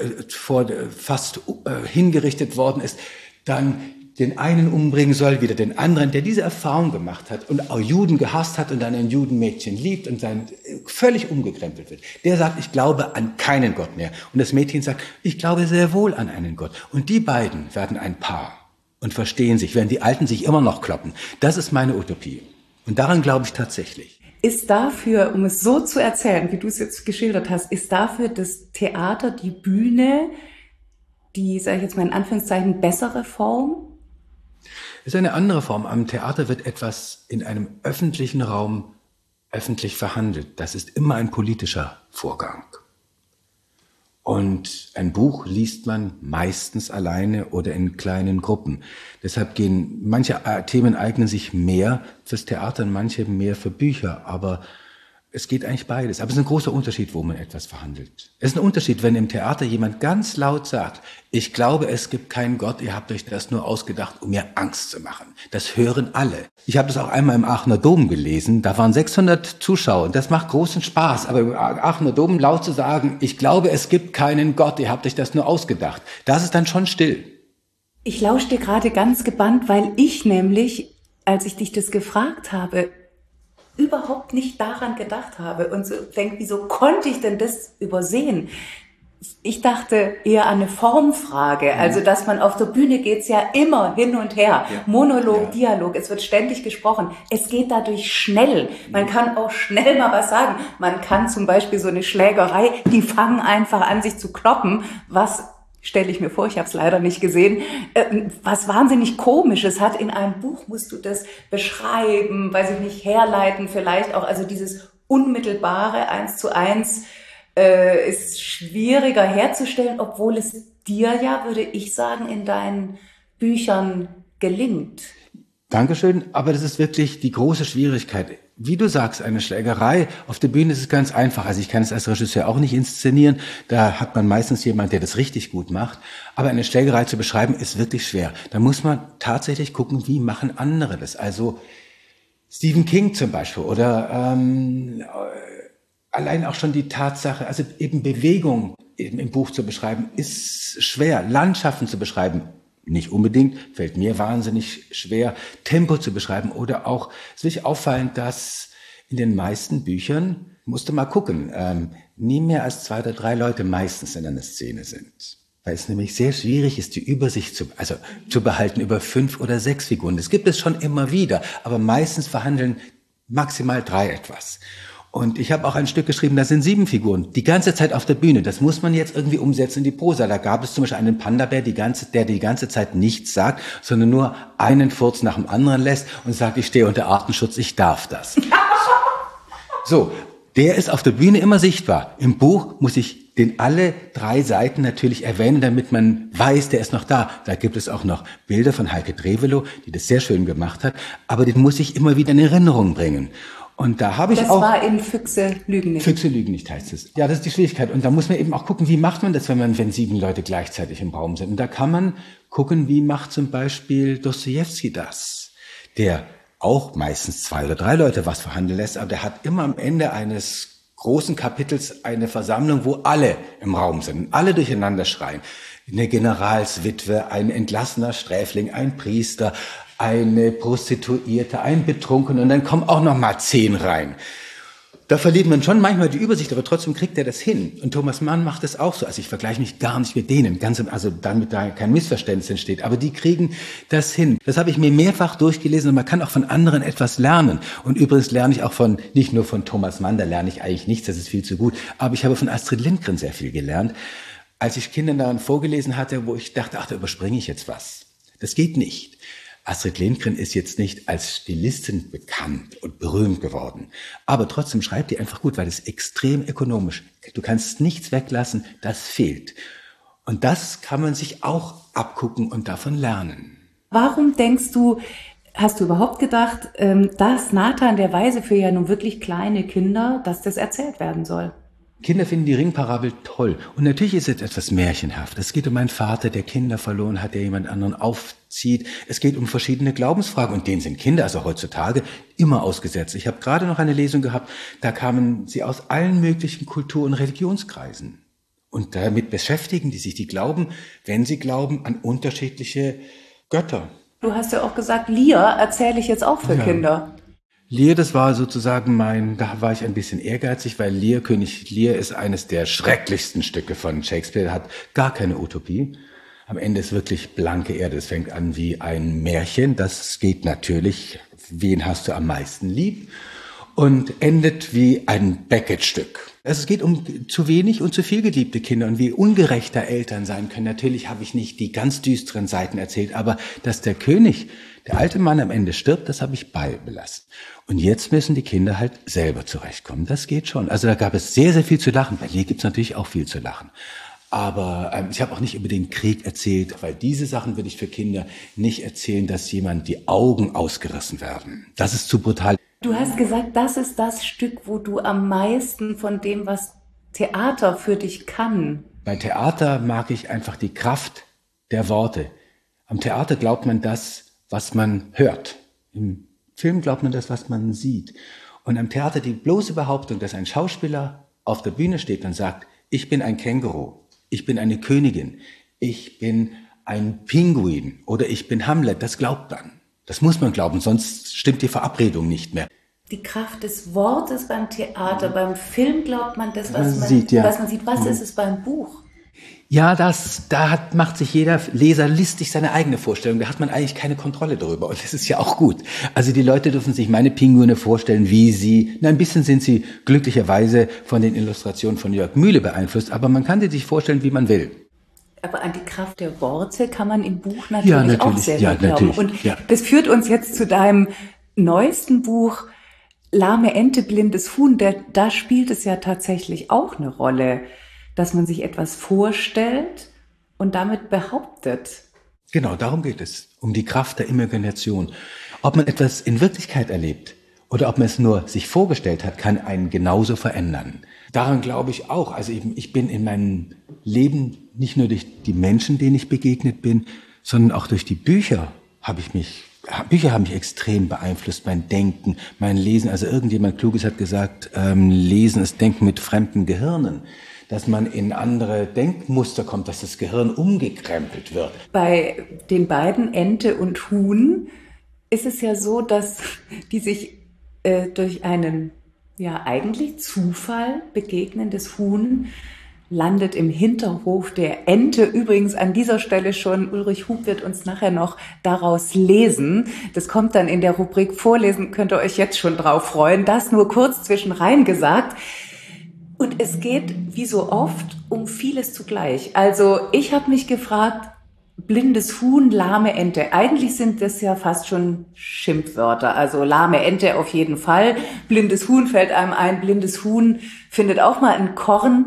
fast hingerichtet worden ist, dann den einen umbringen soll, wieder den anderen, der diese Erfahrung gemacht hat und auch Juden gehasst hat und dann ein Judenmädchen liebt und dann völlig umgekrempelt wird. Der sagt, ich glaube an keinen Gott mehr. Und das Mädchen sagt, ich glaube sehr wohl an einen Gott. Und die beiden werden ein Paar und verstehen sich, während die Alten sich immer noch kloppen. Das ist meine Utopie. Und daran glaube ich tatsächlich. Ist dafür, um es so zu erzählen, wie du es jetzt geschildert hast, ist dafür das Theater, die Bühne, die, sage ich jetzt mal in Anführungszeichen, bessere Form? Es ist eine andere Form. Am Theater wird etwas in einem öffentlichen Raum öffentlich verhandelt. Das ist immer ein politischer Vorgang. Und ein Buch liest man meistens alleine oder in kleinen Gruppen. Deshalb manche Themen eignen sich mehr fürs Theater und manche mehr für Bücher. Aber es geht eigentlich beides. Aber es ist ein großer Unterschied, wo man etwas verhandelt. Es ist ein Unterschied, wenn im Theater jemand ganz laut sagt, ich glaube, es gibt keinen Gott, ihr habt euch das nur ausgedacht, um mir Angst zu machen. Das hören alle. Ich habe das auch einmal im Aachener Dom gelesen, da waren 600 Zuschauer und das macht großen Spaß. Aber im Aachener Dom laut zu sagen, ich glaube, es gibt keinen Gott, ihr habt euch das nur ausgedacht, das ist dann schon still. Ich lausche dir gerade ganz gebannt, weil ich nämlich, als ich dich das gefragt habe, überhaupt nicht daran gedacht habe und so denke, wieso konnte ich denn das übersehen? Ich dachte eher an eine Formfrage, also dass man auf der Bühne geht's ja immer hin und her, ja. Monolog, ja. Dialog, es wird ständig gesprochen, es geht dadurch schnell, man kann auch schnell mal was sagen, man kann zum Beispiel so eine Schlägerei, die fangen einfach an sich zu kloppen, was stelle ich mir vor, ich habe es leider nicht gesehen, was wahnsinnig Komisches hat. In einem Buch musst du das beschreiben, weiß ich nicht, herleiten vielleicht auch. Also dieses unmittelbare 1:1 ist schwieriger herzustellen, obwohl es dir ja, würde ich sagen, in deinen Büchern gelingt. Dankeschön, aber das ist wirklich die große Schwierigkeit. Wie du sagst, eine Schlägerei auf der Bühne ist es ganz einfach. Also ich kann es als Regisseur auch nicht inszenieren. Da hat man meistens jemand, der das richtig gut macht. Aber eine Schlägerei zu beschreiben, ist wirklich schwer. Da muss man tatsächlich gucken, wie machen andere das. Also Stephen King zum Beispiel oder allein auch schon die Tatsache, also eben Bewegung im Buch zu beschreiben, ist schwer. Landschaften zu beschreiben, nicht unbedingt, fällt mir wahnsinnig schwer, Tempo zu beschreiben oder auch, es ist wirklich auffallend, dass in den meisten Büchern, musst du mal gucken, nie mehr als 2 oder 3 Leute meistens in einer Szene sind. Weil es nämlich sehr schwierig ist, die Übersicht zu behalten über 5 oder 6 Figuren. Das gibt es schon immer wieder, aber meistens verhandeln maximal 3 etwas. Und ich habe auch ein Stück geschrieben, da sind 7 Figuren, die ganze Zeit auf der Bühne. Das muss man jetzt irgendwie umsetzen in die Prosa. Da gab es zum Beispiel einen Panda-Bär, der die ganze Zeit nichts sagt, sondern nur einen Furz nach dem anderen lässt und sagt, ich stehe unter Artenschutz, ich darf das. So, der ist auf der Bühne immer sichtbar. Im Buch muss ich den alle 3 Seiten natürlich erwähnen, damit man weiß, der ist noch da. Da gibt es auch noch Bilder von Heike Drevelo, die das sehr schön gemacht hat, aber den muss ich immer wieder in Erinnerung bringen. Und da habe ich das auch... Das war in Füchse lügen nicht. Füchse lügen nicht heißt es. Ja, das ist die Schwierigkeit. Und da muss man eben auch gucken, wie macht man das, wenn 7 Leute gleichzeitig im Raum sind. Und da kann man gucken, wie macht zum Beispiel Dostojewski das, der auch meistens 2 oder 3 Leute was verhandeln lässt, aber der hat immer am Ende eines großen Kapitels eine Versammlung, wo alle im Raum sind, alle durcheinander schreien. Eine Generalswitwe, ein entlassener Sträfling, ein Priester, eine Prostituierte, ein Betrunkener und dann kommen auch noch mal 10 rein. Da verliert man schon manchmal die Übersicht, aber trotzdem kriegt er das hin. Und Thomas Mann macht es auch so. Also ich vergleiche mich gar nicht mit denen, also damit da kein Missverständnis entsteht. Aber die kriegen das hin. Das habe ich mir mehrfach durchgelesen und man kann auch von anderen etwas lernen. Und übrigens lerne ich auch nicht nur von Thomas Mann, da lerne ich eigentlich nichts, das ist viel zu gut. Aber ich habe von Astrid Lindgren sehr viel gelernt. Als ich Kindern daran vorgelesen hatte, wo ich dachte, da überspringe ich jetzt was. Das geht nicht. Astrid Lindgren ist jetzt nicht als Stilistin bekannt und berühmt geworden. Aber trotzdem schreibt die einfach gut, weil es extrem ökonomisch. Du kannst nichts weglassen, das fehlt. Und das kann man sich auch abgucken und davon lernen. Warum denkst du, hast du überhaupt gedacht, dass Nathan der Weise für ja nun wirklich kleine Kinder, dass das erzählt werden soll? Kinder finden die Ringparabel toll. Und natürlich ist es etwas märchenhaft. Es geht um einen Vater, der Kinder verloren hat, der jemand anderen aufzieht. Es geht um verschiedene Glaubensfragen. Und denen sind Kinder, also heutzutage, immer ausgesetzt. Ich habe gerade noch eine Lesung gehabt, da kamen sie aus allen möglichen Kultur- und Religionskreisen. Und damit beschäftigen die sich. Die glauben, wenn sie glauben, an unterschiedliche Götter. Du hast ja auch gesagt, Lear erzähle ich jetzt auch für Kinder. Lear, das war sozusagen da war ich ein bisschen ehrgeizig, weil König Lear ist eines der schrecklichsten Stücke von Shakespeare, hat gar keine Utopie. Am Ende ist wirklich blanke Erde. Es fängt an wie ein Märchen, das geht natürlich, wen hast du am meisten lieb? Und endet wie ein Beckett-Stück. Also es geht um zu wenig und zu viel geliebte Kinder und wie ungerechter Eltern sein können. Natürlich habe ich nicht die ganz düsteren Seiten erzählt, aber dass der König, der alte Mann am Ende stirbt, das habe ich beibelassen. Und jetzt müssen die Kinder halt selber zurechtkommen. Das geht schon. Also da gab es sehr, sehr viel zu lachen. Bei Lear gibt es natürlich auch viel zu lachen. Aber ich habe auch nicht über den Krieg erzählt, weil diese Sachen würde ich für Kinder nicht erzählen, dass jemand die Augen ausgerissen werden. Das ist zu brutal. Du hast gesagt, das ist das Stück, wo du am meisten von dem, was Theater für dich kann. Bei Theater mag ich einfach die Kraft der Worte. Am Theater glaubt man das, was man hört. Im Film glaubt man das, was man sieht. Und am Theater die bloße Behauptung, dass ein Schauspieler auf der Bühne steht und sagt, ich bin ein Känguru, ich bin eine Königin, ich bin ein Pinguin oder ich bin Hamlet, das glaubt man. Das muss man glauben, sonst stimmt die Verabredung nicht mehr. Die Kraft des Wortes beim Theater, beim Film glaubt man das, was man sieht. Ja. Was man sieht. Was ist es beim Buch? Ja, macht sich jeder Leser listig seine eigene Vorstellung. Da hat man eigentlich keine Kontrolle darüber. Und das ist ja auch gut. Also die Leute dürfen sich meine Pinguine vorstellen, ein bisschen sind sie glücklicherweise von den Illustrationen von Jörg Mühle beeinflusst, aber man kann sie sich vorstellen, wie man will. Aber an die Kraft der Worte kann man im Buch natürlich auch sehr gut glauben. Und das führt uns jetzt zu deinem neuesten Buch, Lahme Ente, blindes Huhn. Da spielt es ja tatsächlich auch eine Rolle, dass man sich etwas vorstellt und damit behauptet. Genau, darum geht es. Um die Kraft der Imagination. Ob man etwas in Wirklichkeit erlebt oder ob man es nur sich vorgestellt hat, kann einen genauso verändern. Daran glaube ich auch. Also ich bin in meinem Leben nicht nur durch die Menschen, denen ich begegnet bin, sondern auch durch die Bücher Bücher haben mich extrem beeinflusst, mein Denken, mein Lesen. Also irgendjemand Kluges hat gesagt, Lesen ist Denken mit fremden Gehirnen. Dass man in andere Denkmuster kommt, dass das Gehirn umgekrempelt wird. Bei den beiden Ente und Huhn ist es ja so, dass die sich durch einen eigentlich Zufall begegnendes Huhn landet im Hinterhof der Ente. Übrigens an dieser Stelle schon, Ulrich Hub wird uns nachher noch daraus lesen. Das kommt dann in der Rubrik Vorlesen, könnt ihr euch jetzt schon drauf freuen. Das nur kurz zwischenrein gesagt. Und es geht, wie so oft, um vieles zugleich. Also ich habe mich gefragt, blindes Huhn, lahme Ente. Eigentlich sind das ja fast schon Schimpfwörter. Also lahme Ente auf jeden Fall. Blindes Huhn fällt einem ein. Blindes Huhn findet auch mal ein Korn.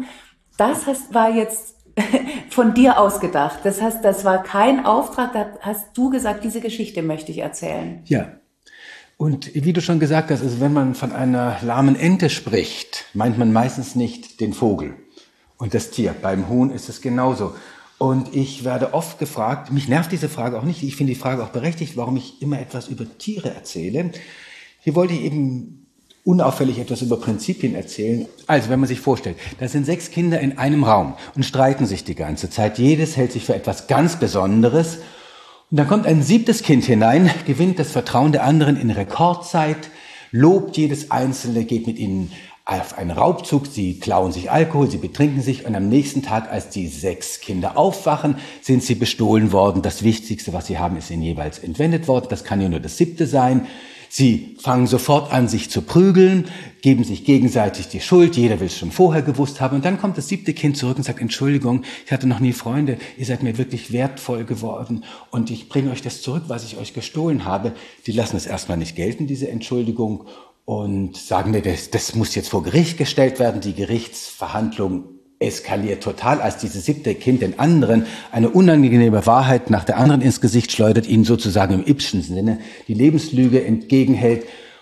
War jetzt von dir ausgedacht. Das heißt, das war kein Auftrag. Da hast du gesagt, diese Geschichte möchte ich erzählen. Ja, Und wie du schon gesagt hast, also wenn man von einer lahmen Ente spricht, meint man meistens nicht den Vogel und das Tier. Beim Huhn ist es genauso. Und ich werde oft gefragt, mich nervt diese Frage auch nicht, ich finde die Frage auch berechtigt, warum ich immer etwas über Tiere erzähle. Hier wollte ich eben unauffällig etwas über Prinzipien erzählen. Also, wenn man sich vorstellt, da sind 6 Kinder in einem Raum und streiten sich die ganze Zeit. Jedes hält sich für etwas ganz Besonderes. Und dann kommt ein 7. Kind hinein, gewinnt das Vertrauen der anderen in Rekordzeit, lobt jedes Einzelne, geht mit ihnen auf einen Raubzug, sie klauen sich Alkohol, sie betrinken sich und am nächsten Tag, als die 6 Kinder aufwachen, sind sie bestohlen worden. Das Wichtigste, was sie haben, ist ihnen jeweils entwendet worden. Das kann ja nur das 7. sein. Sie fangen sofort an, sich zu prügeln, geben sich gegenseitig die Schuld. Jeder will es schon vorher gewusst haben. Und dann kommt das 7. Kind zurück und sagt, Entschuldigung, ich hatte noch nie Freunde. Ihr seid mir wirklich wertvoll geworden. Und ich bringe euch das zurück, was ich euch gestohlen habe. Die lassen es erstmal nicht gelten, diese Entschuldigung. Und sagen mir, das muss jetzt vor Gericht gestellt werden. Die Gerichtsverhandlung eskaliert total, als dieses 7. Kind den anderen eine unangenehme Wahrheit nach der anderen ins Gesicht schleudert, ihnen sozusagen im Ibschen Sinne die Lebenslüge entgegenhält.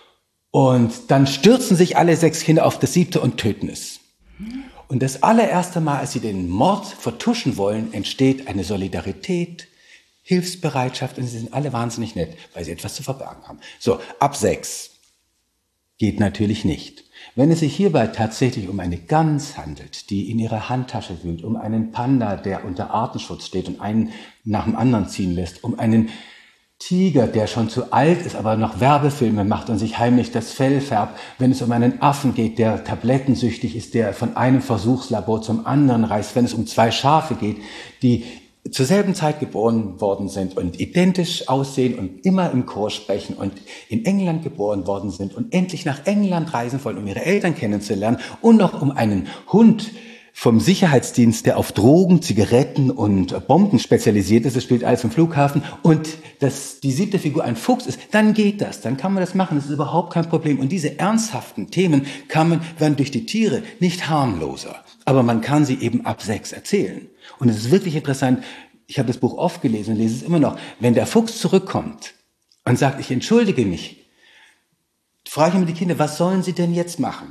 Und dann stürzen sich alle 6 Kinder auf das 7. und töten es. Und das allererste Mal, als sie den Mord vertuschen wollen, entsteht eine Solidarität, Hilfsbereitschaft und sie sind alle wahnsinnig nett, weil sie etwas zu verbergen haben. So, ab 6 geht natürlich nicht. Wenn es sich hierbei tatsächlich um eine Gans handelt, die in ihrer Handtasche wühlt, um einen Panda, der unter Artenschutz steht und einen nach dem anderen ziehen lässt, um einen Tiger, der schon zu alt ist, aber noch Werbefilme macht und sich heimlich das Fell färbt, wenn es um einen Affen geht, der tablettensüchtig ist, der von einem Versuchslabor zum anderen reist, wenn es um 2 Schafe geht, die zur selben Zeit geboren worden sind und identisch aussehen und immer im Chor sprechen und in England geboren worden sind und endlich nach England reisen wollen, um ihre Eltern kennenzulernen und noch um einen Hund vom Sicherheitsdienst, der auf Drogen, Zigaretten und Bomben spezialisiert ist, das spielt alles im Flughafen, und dass die 7. Figur ein Fuchs ist, dann geht das, dann kann man das machen, das ist überhaupt kein Problem. Und diese ernsthaften Themen werden durch die Tiere nicht harmloser, aber man kann sie eben ab 6 erzählen. Und es ist wirklich interessant, ich habe das Buch oft gelesen und lese es immer noch, wenn der Fuchs zurückkommt und sagt, ich entschuldige mich, frage ich immer die Kinder, was sollen sie denn jetzt machen?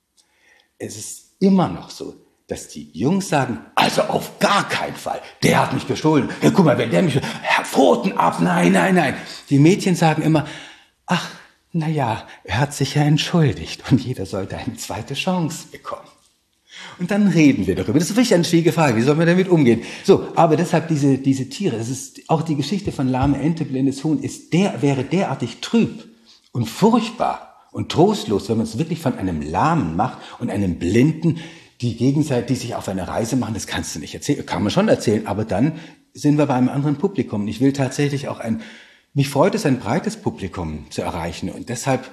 Es ist immer noch so, dass die Jungs sagen, also auf gar keinen Fall, der hat mich gestohlen. Ja, guck mal, wenn der mich, Pfoten ab, nein, nein, nein. Die Mädchen sagen immer, ach, na ja, er hat sich ja entschuldigt und jeder sollte eine zweite Chance bekommen. Und dann reden wir darüber. Das ist wirklich eine schwierige Frage. Wie soll man damit umgehen? So, aber deshalb diese Tiere, das ist auch die Geschichte von lahme Ente, blindes Huhn, wäre derartig trüb und furchtbar und trostlos, wenn man es wirklich von einem Lahmen macht und einem Blinden, die gegenseitig sich auf eine Reise machen. Das kannst du nicht erzählen. Kann man schon erzählen, aber dann sind wir bei einem anderen Publikum. Und ich will tatsächlich auch mich freut es, ein breites Publikum zu erreichen. Und deshalb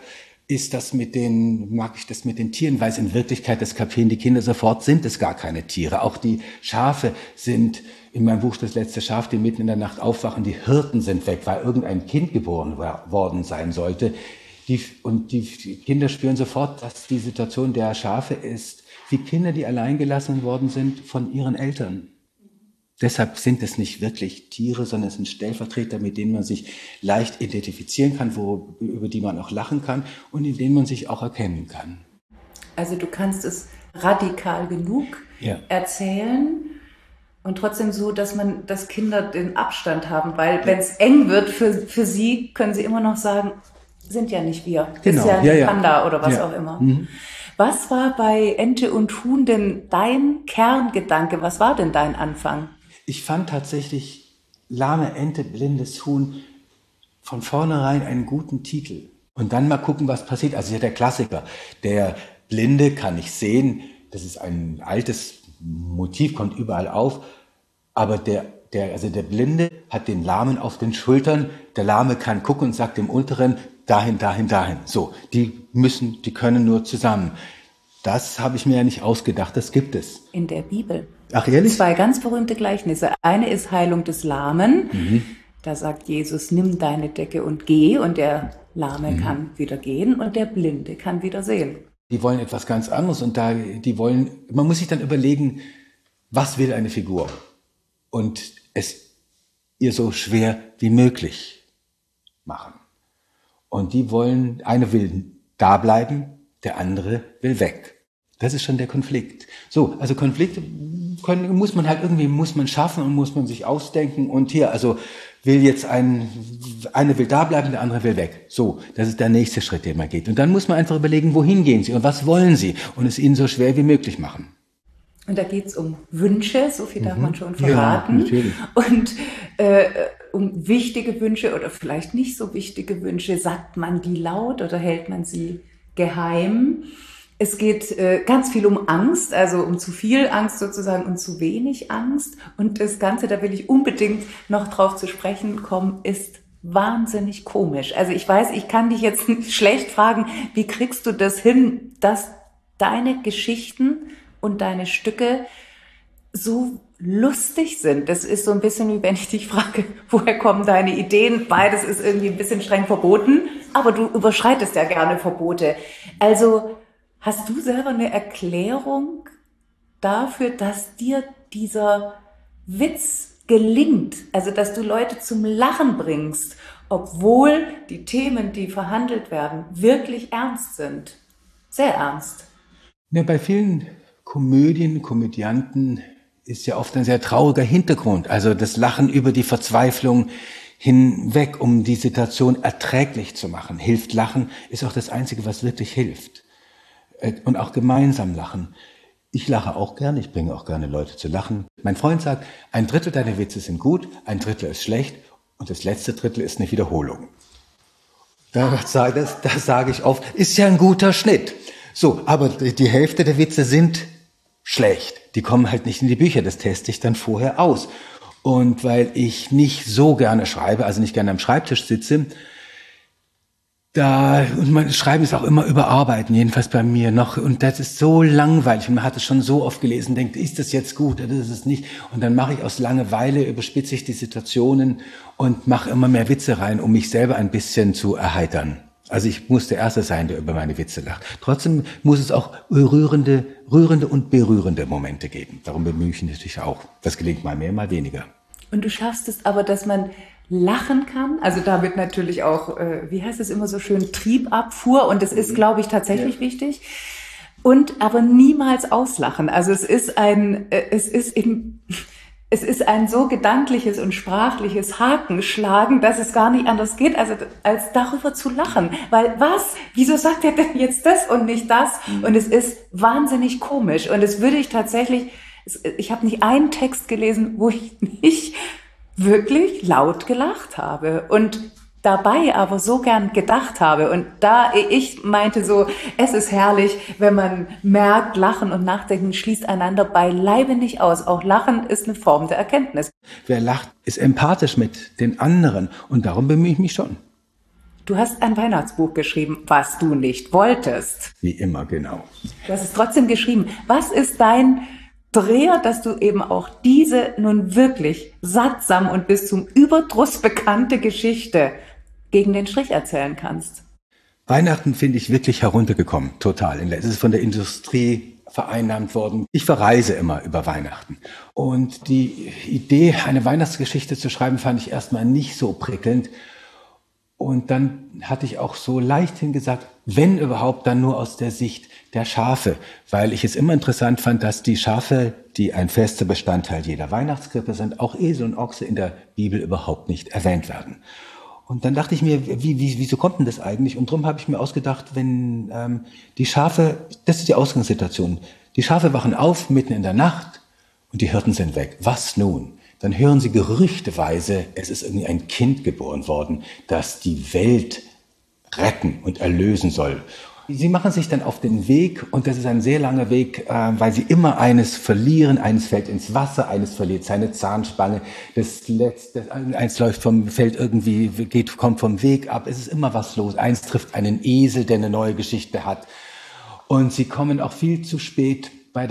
mag ich das mit den Tieren, weil es in Wirklichkeit, das kapieren die Kinder sofort, sind es gar keine Tiere. Auch die Schafe sind, in meinem Buch Das letzte Schaf, die mitten in der Nacht aufwachen, die Hirten sind weg, weil irgendein Kind geboren worden sein sollte. Die Kinder spüren sofort, dass die Situation der Schafe ist, wie Kinder, die allein gelassen worden sind von ihren Eltern. Deshalb sind es nicht wirklich Tiere, sondern es sind Stellvertreter, mit denen man sich leicht identifizieren kann, über die man auch lachen kann und in denen man sich auch erkennen kann. Also du kannst es radikal genug erzählen und trotzdem so, dass Kinder den Abstand haben, weil wenn es eng wird für sie, können sie immer noch sagen, sind ja nicht wir, genau. Ist ja ein Panda oder was auch immer. Mhm. Was war bei Ente und Huhn denn dein Kerngedanke? Was war denn dein Anfang? Ich fand tatsächlich lahme Ente, blindes Huhn von vornherein einen guten Titel. Und dann mal gucken, was passiert. Also ja, der Klassiker. Der Blinde kann nicht sehen. Das ist ein altes Motiv, kommt überall auf. Aber der Blinde hat den Lahmen auf den Schultern. Der Lahme kann gucken und sagt dem Unteren, dahin, dahin, dahin. So, die können nur zusammen. Das habe ich mir ja nicht ausgedacht, das gibt es. In der Bibel. Ach, ehrlich? 2 ganz berühmte Gleichnisse. Eine ist Heilung des Lahmen. Mhm. Da sagt Jesus, nimm deine Decke und geh. Und der Lahme kann wieder gehen und der Blinde kann wieder sehen. Die wollen etwas ganz anderes und man muss sich dann überlegen, was will eine Figur? Und es ihr so schwer wie möglich machen. Und die wollen, eine will da bleiben, der andere will weg. Das ist schon der Konflikt. So, also Konflikte muss man halt irgendwie, muss man schaffen und muss man sich ausdenken. Und hier, also will jetzt eine will da bleiben, der andere will weg. So, das ist der nächste Schritt, den man geht. Und dann muss man einfach überlegen, wohin gehen sie und was wollen sie und es ihnen so schwer wie möglich machen. Und da geht es um Wünsche, so viel darf man schon verraten. Ja, natürlich. Und um wichtige Wünsche oder vielleicht nicht so wichtige Wünsche. Sagt man die laut oder hält man sie geheim? Es geht ganz viel um Angst, also um zu viel Angst sozusagen und zu wenig Angst. Und das Ganze, da will ich unbedingt noch drauf zu sprechen kommen, ist wahnsinnig komisch. Also ich weiß, ich kann dich jetzt schlecht fragen, wie kriegst du das hin, dass deine Geschichten und deine Stücke so lustig sind? Das ist so ein bisschen wie wenn ich dich frage, woher kommen deine Ideen? Beides ist irgendwie ein bisschen streng verboten, aber du überschreitest ja gerne Verbote. Also hast du selber eine Erklärung dafür, dass dir dieser Witz gelingt? Also, dass du Leute zum Lachen bringst, obwohl die Themen, die verhandelt werden, wirklich ernst sind. Sehr ernst. Ja, bei vielen Komödianten ist ja oft ein sehr trauriger Hintergrund. Also das Lachen über die Verzweiflung hinweg, um die Situation erträglich zu machen. Hilft Lachen, ist auch das Einzige, was wirklich hilft. Und auch gemeinsam lachen. Ich lache auch gerne, ich bringe auch gerne Leute zu lachen. Mein Freund sagt, 1/3 deiner Witze sind gut, 1/3 ist schlecht und das letzte Drittel ist eine Wiederholung. Das sage ich oft, ist ja ein guter Schnitt. So, aber die Hälfte der Witze sind schlecht. Die kommen halt nicht in die Bücher, das teste ich dann vorher aus. Und weil ich nicht so gerne schreibe, also nicht gerne am Schreibtisch sitze, und mein Schreiben ist auch immer überarbeiten, jedenfalls bei mir noch. Und das ist so langweilig. Und man hat es schon so oft gelesen, denkt, ist das jetzt gut oder ist es nicht? Und dann mache ich aus Langeweile, überspitze ich die Situationen und mache immer mehr Witze rein, um mich selber ein bisschen zu erheitern. Also ich muss der Erste sein, der über meine Witze lacht. Trotzdem muss es auch rührende und berührende Momente geben. Darum bemühe ich mich natürlich auch. Das gelingt mal mehr, mal weniger. Und du schaffst es aber, dass man lachen kann, also damit natürlich auch, wie heißt es immer so schön, Triebabfuhr, und das ist, glaube ich, tatsächlich wichtig, und aber niemals auslachen. Also es ist ein so gedankliches und sprachliches Hakenschlagen, dass es gar nicht anders geht, also als darüber zu lachen. Weil wieso sagt er denn jetzt das und nicht das? Und es ist wahnsinnig komisch. Und es würde ich tatsächlich, ich habe nicht einen Text gelesen, wo ich nicht wirklich laut gelacht habe und dabei aber so gern gedacht habe. Und da ich meinte so, es ist herrlich, wenn man merkt, Lachen und Nachdenken schließt einander beileibe nicht aus. Auch Lachen ist eine Form der Erkenntnis. Wer lacht, ist empathisch mit den anderen und darum bemühe ich mich schon. Du hast ein Weihnachtsbuch geschrieben, was du nicht wolltest. Wie immer, genau. Du hast es trotzdem geschrieben. Was ist dein Dreher, dass du eben auch diese nun wirklich sattsam und bis zum Überdruss bekannte Geschichte gegen den Strich erzählen kannst? Weihnachten finde ich wirklich heruntergekommen, total. Es ist von der Industrie vereinnahmt worden. Ich verreise immer über Weihnachten. Und die Idee, eine Weihnachtsgeschichte zu schreiben, fand ich erstmal nicht so prickelnd. Und dann hatte ich auch so leicht hingesagt, wenn überhaupt, dann nur aus der Sicht der Schafe, weil ich es immer interessant fand, dass die Schafe, die ein fester Bestandteil jeder Weihnachtskrippe sind, auch Esel und Ochse in der Bibel überhaupt nicht erwähnt werden. Und dann dachte ich mir, wieso kommt denn das eigentlich? Und darum habe ich mir ausgedacht, wenn die Schafe, das ist die Ausgangssituation, die Schafe wachen auf mitten in der Nacht und die Hirten sind weg. Was nun? Dann hören sie gerüchteweise, es ist irgendwie ein Kind geboren worden, das die Welt retten und erlösen soll. Sie machen sich dann auf den Weg, und das ist ein sehr langer Weg, weil sie immer eines verlieren, eines fällt ins Wasser, eines verliert seine Zahnspange, eins läuft fällt irgendwie, kommt vom Weg ab, es ist immer was los. Eins trifft einen Esel, der eine neue Geschichte hat, und sie kommen auch viel zu spät an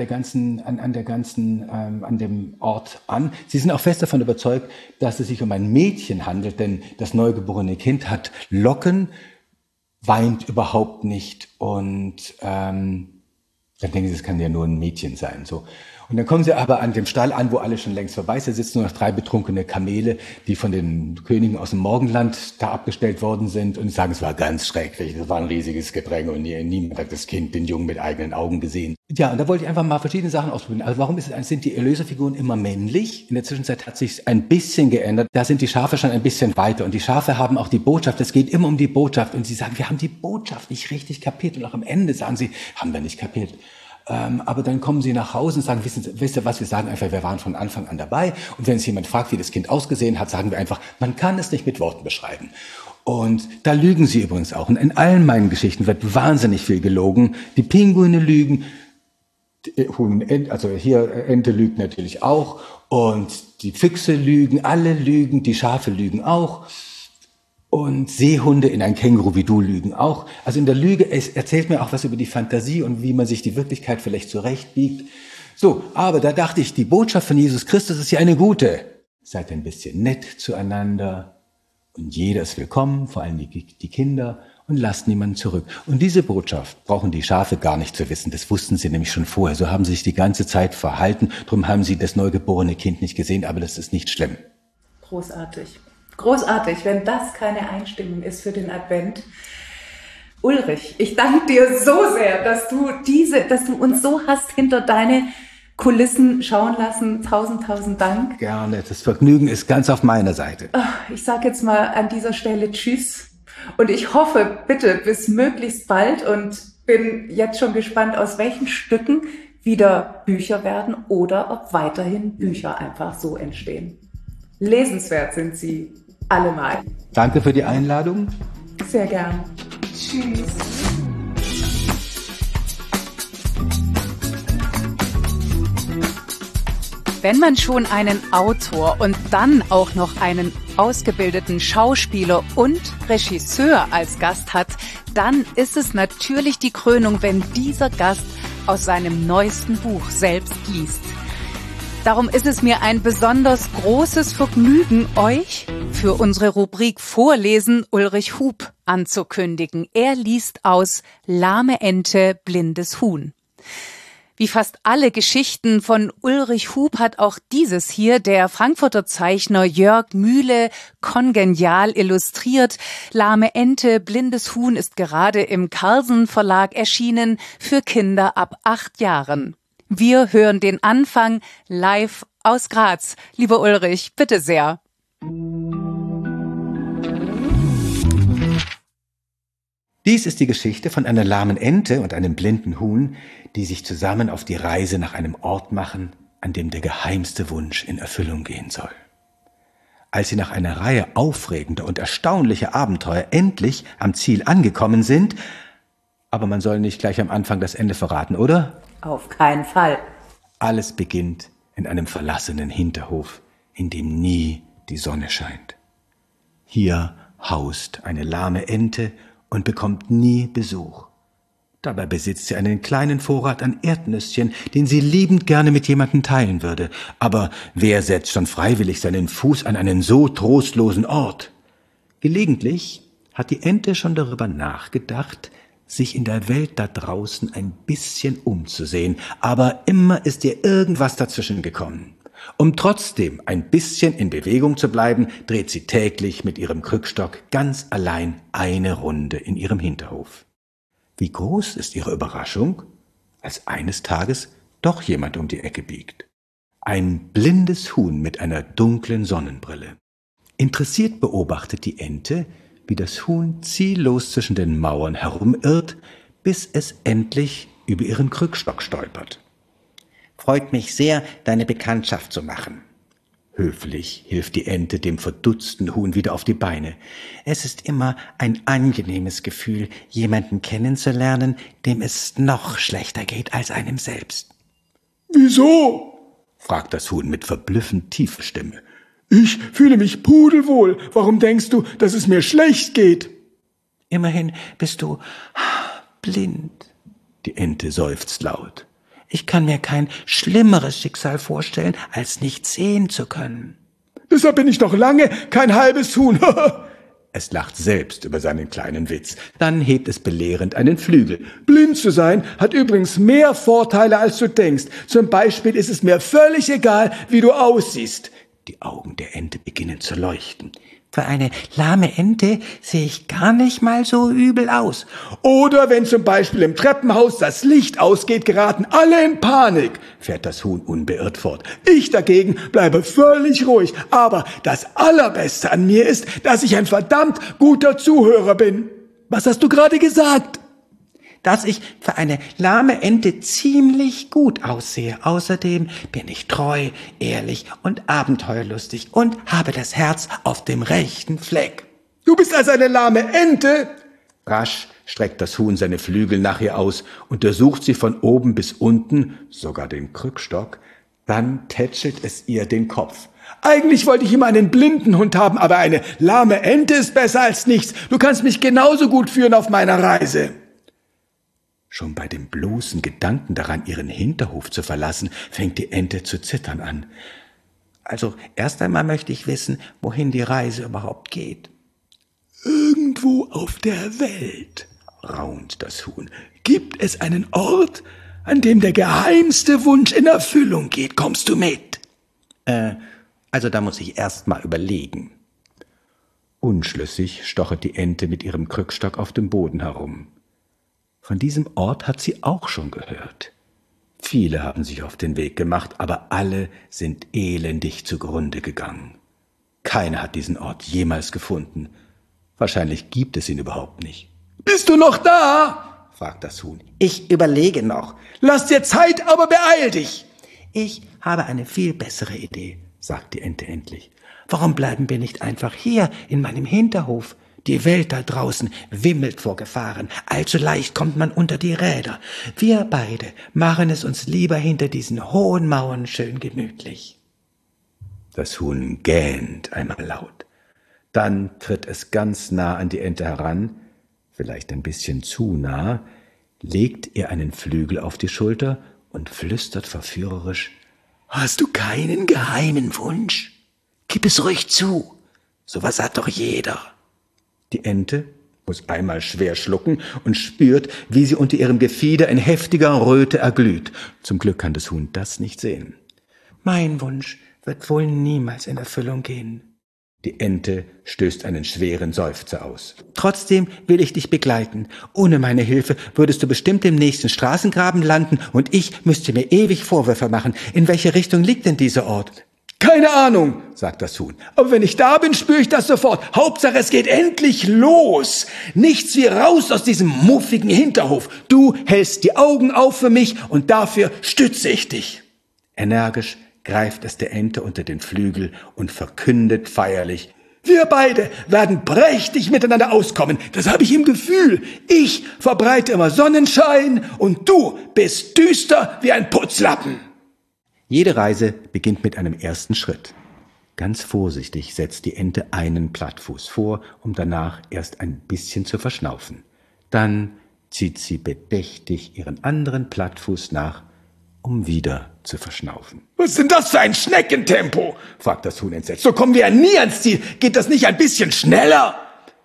dem Ort an. Sie sind auch fest davon überzeugt, dass es sich um ein Mädchen handelt, denn das neugeborene Kind hat Locken, weint überhaupt nicht, und dann denken sie, es kann ja nur ein Mädchen sein. So. Und dann kommen sie aber an dem Stall an, wo alle schon längst vorbei sind. Da sitzen nur noch 3 betrunkene Kamele, die von den Königen aus dem Morgenland da abgestellt worden sind. Und sagen, es war ganz schrecklich, es war ein riesiges Gedränge und niemand hat das Kind, den Jungen mit eigenen Augen gesehen. Ja, und da wollte ich einfach mal verschiedene Sachen ausprobieren. Also warum sind die Erlöserfiguren immer männlich? In der Zwischenzeit hat sich ein bisschen geändert. Da sind die Schafe schon ein bisschen weiter. Und die Schafe haben auch die Botschaft. Es geht immer um die Botschaft. Und sie sagen, wir haben die Botschaft nicht richtig kapiert. Und auch am Ende sagen sie, haben wir nicht kapiert. Aber dann kommen sie nach Hause und sagen, wisst ihr was, wir sagen einfach, wir waren von Anfang an dabei. Und wenn es jemand fragt, wie das Kind ausgesehen hat, sagen wir einfach, man kann es nicht mit Worten beschreiben. Und da lügen sie übrigens auch. Und in allen meinen Geschichten wird wahnsinnig viel gelogen. Die Pinguine lügen, also hier Ente lügt natürlich auch. Und die Füchse lügen, alle lügen, die Schafe lügen auch. Und Seehunde in ein Känguru wie du lügen auch. Also in der Lüge, es erzählt mir auch was über die Fantasie und wie man sich die Wirklichkeit vielleicht zurechtbiegt. So, aber da dachte ich, die Botschaft von Jesus Christus ist ja eine gute. Seid ein bisschen nett zueinander und jeder ist willkommen, vor allem die Kinder, und lasst niemanden zurück. Und diese Botschaft brauchen die Schafe gar nicht zu wissen. Das wussten sie nämlich schon vorher. So haben sie sich die ganze Zeit verhalten. Darum haben sie das neugeborene Kind nicht gesehen, aber das ist nicht schlimm. Großartig. Großartig, wenn das keine Einstimmung ist für den Advent. Ulrich, ich danke dir so sehr, dass du uns so hast hinter deine Kulissen schauen lassen. Tausend Dank. Gerne, das Vergnügen ist ganz auf meiner Seite. Ich sage jetzt mal an dieser Stelle Tschüss und ich hoffe bitte bis möglichst bald und bin jetzt schon gespannt, aus welchen Stücken wieder Bücher werden oder ob weiterhin Bücher einfach so entstehen. Lesenswert sind sie allemal. Danke für die Einladung. Sehr gern. Tschüss. Wenn man schon einen Autor und dann auch noch einen ausgebildeten Schauspieler und Regisseur als Gast hat, dann ist es natürlich die Krönung, wenn dieser Gast aus seinem neuesten Buch selbst liest. Darum ist es mir ein besonders großes Vergnügen, euch für unsere Rubrik Vorlesen Ulrich Hub anzukündigen. Er liest aus Lahme Ente, blindes Huhn. Wie fast alle Geschichten von Ulrich Hub hat auch dieses hier der Frankfurter Zeichner Jörg Mühle kongenial illustriert. Lahme Ente, blindes Huhn ist gerade im Carlsen Verlag erschienen für Kinder ab 8 Jahren. Wir hören den Anfang live aus Graz. Lieber Ulrich, bitte sehr. Dies ist die Geschichte von einer lahmen Ente und einem blinden Huhn, die sich zusammen auf die Reise nach einem Ort machen, an dem der geheimste Wunsch in Erfüllung gehen soll. Als sie nach einer Reihe aufregender und erstaunlicher Abenteuer endlich am Ziel angekommen sind, aber man soll nicht gleich am Anfang das Ende verraten, oder? Auf keinen Fall. Alles beginnt in einem verlassenen Hinterhof, in dem nie die Sonne scheint. Hier haust eine lahme Ente und bekommt nie Besuch. Dabei besitzt sie einen kleinen Vorrat an Erdnüsschen, den sie liebend gerne mit jemandem teilen würde. Aber wer setzt schon freiwillig seinen Fuß an einen so trostlosen Ort? Gelegentlich hat die Ente schon darüber nachgedacht, sich in der Welt da draußen ein bisschen umzusehen, aber immer ist ihr irgendwas dazwischen gekommen. Um trotzdem ein bisschen in Bewegung zu bleiben, dreht sie täglich mit ihrem Krückstock ganz allein eine Runde in ihrem Hinterhof. Wie groß ist ihre Überraschung, als eines Tages doch jemand um die Ecke biegt. Ein blindes Huhn mit einer dunklen Sonnenbrille. Interessiert beobachtet die Ente, wie das Huhn ziellos zwischen den Mauern herumirrt, bis es endlich über ihren Krückstock stolpert. Freut mich sehr, deine Bekanntschaft zu machen. Höflich hilft die Ente dem verdutzten Huhn wieder auf die Beine. Es ist immer ein angenehmes Gefühl, jemanden kennenzulernen, dem es noch schlechter geht als einem selbst. »Wieso?« fragt das Huhn mit verblüffend tiefer Stimme. »Ich fühle mich pudelwohl. Warum denkst du, dass es mir schlecht geht?« »Immerhin bist du blind.« Die Ente seufzt laut. »Ich kann mir kein schlimmeres Schicksal vorstellen, als nicht sehen zu können.« »Deshalb bin ich noch lange kein halbes Huhn.« Es lacht selbst über seinen kleinen Witz. Dann hebt es belehrend einen Flügel. Blind zu sein hat übrigens mehr Vorteile, als du denkst. Zum Beispiel ist es mir völlig egal, wie du aussiehst. Die Augen der Ente beginnen zu leuchten. Für eine lahme Ente sehe ich gar nicht mal so übel aus. Oder wenn zum Beispiel im Treppenhaus das Licht ausgeht, geraten alle in Panik, fährt das Huhn unbeirrt fort. Ich dagegen bleibe völlig ruhig. Aber das Allerbeste an mir ist, dass ich ein verdammt guter Zuhörer bin. Was hast du gerade gesagt? Dass ich für eine lahme Ente ziemlich gut aussehe. Außerdem bin ich treu, ehrlich und abenteuerlustig und habe das Herz auf dem rechten Fleck. Du bist also eine lahme Ente? Rasch streckt das Huhn seine Flügel nach ihr aus, untersucht sie von oben bis unten, sogar den Krückstock, dann tätschelt es ihr den Kopf. Eigentlich wollte ich immer einen blinden Hund haben, aber eine lahme Ente ist besser als nichts. Du kannst mich genauso gut führen auf meiner Reise. Schon bei dem bloßen Gedanken daran, ihren Hinterhof zu verlassen, fängt die Ente zu zittern an. Also erst einmal möchte ich wissen, wohin die Reise überhaupt geht. Irgendwo auf der Welt, raunt das Huhn, gibt es einen Ort, an dem der geheimste Wunsch in Erfüllung geht. Kommst du mit? Also da muss ich erst mal überlegen. Unschlüssig stochert die Ente mit ihrem Krückstock auf dem Boden herum. Von diesem Ort hat sie auch schon gehört. Viele haben sich auf den Weg gemacht, aber alle sind elendig zugrunde gegangen. Keiner hat diesen Ort jemals gefunden. Wahrscheinlich gibt es ihn überhaupt nicht. Bist du noch da? Fragt das Huhn. Ich überlege noch. Lass dir Zeit, aber beeil dich. Ich habe eine viel bessere Idee, sagt die Ente endlich. Warum bleiben wir nicht einfach hier in meinem Hinterhof? Die Welt da draußen wimmelt vor Gefahren. Allzu leicht kommt man unter die Räder. Wir beide machen es uns lieber hinter diesen hohen Mauern schön gemütlich. Das Huhn gähnt einmal laut. Dann tritt es ganz nah an die Ente heran, vielleicht ein bisschen zu nah, legt ihr einen Flügel auf die Schulter und flüstert verführerisch: Hast du keinen geheimen Wunsch? Gib es ruhig zu. Sowas hat doch jeder. Die Ente muss einmal schwer schlucken und spürt, wie sie unter ihrem Gefieder in heftiger Röte erglüht. Zum Glück kann das Huhn das nicht sehen. Mein Wunsch wird wohl niemals in Erfüllung gehen. Die Ente stößt einen schweren Seufzer aus. Trotzdem will ich dich begleiten. Ohne meine Hilfe würdest du bestimmt im nächsten Straßengraben landen und ich müsste mir ewig Vorwürfe machen. In welche Richtung liegt denn dieser Ort? Keine Ahnung, sagt das Huhn. Aber wenn ich da bin, spüre ich das sofort. Hauptsache, es geht endlich los. Nichts wie raus aus diesem muffigen Hinterhof. Du hältst die Augen auf für mich und dafür stütze ich dich. Energisch greift es der Ente unter den Flügel und verkündet feierlich: Wir beide werden prächtig miteinander auskommen. Das habe ich im Gefühl. Ich verbreite immer Sonnenschein und du bist düster wie ein Putzlappen. Jede Reise beginnt mit einem ersten Schritt. Ganz vorsichtig setzt die Ente einen Plattfuß vor, um danach erst ein bisschen zu verschnaufen. Dann zieht sie bedächtig ihren anderen Plattfuß nach, um wieder zu verschnaufen. Was ist denn das für ein Schneckentempo? Fragt das Huhn entsetzt. So kommen wir ja nie ans Ziel. Geht das nicht ein bisschen schneller?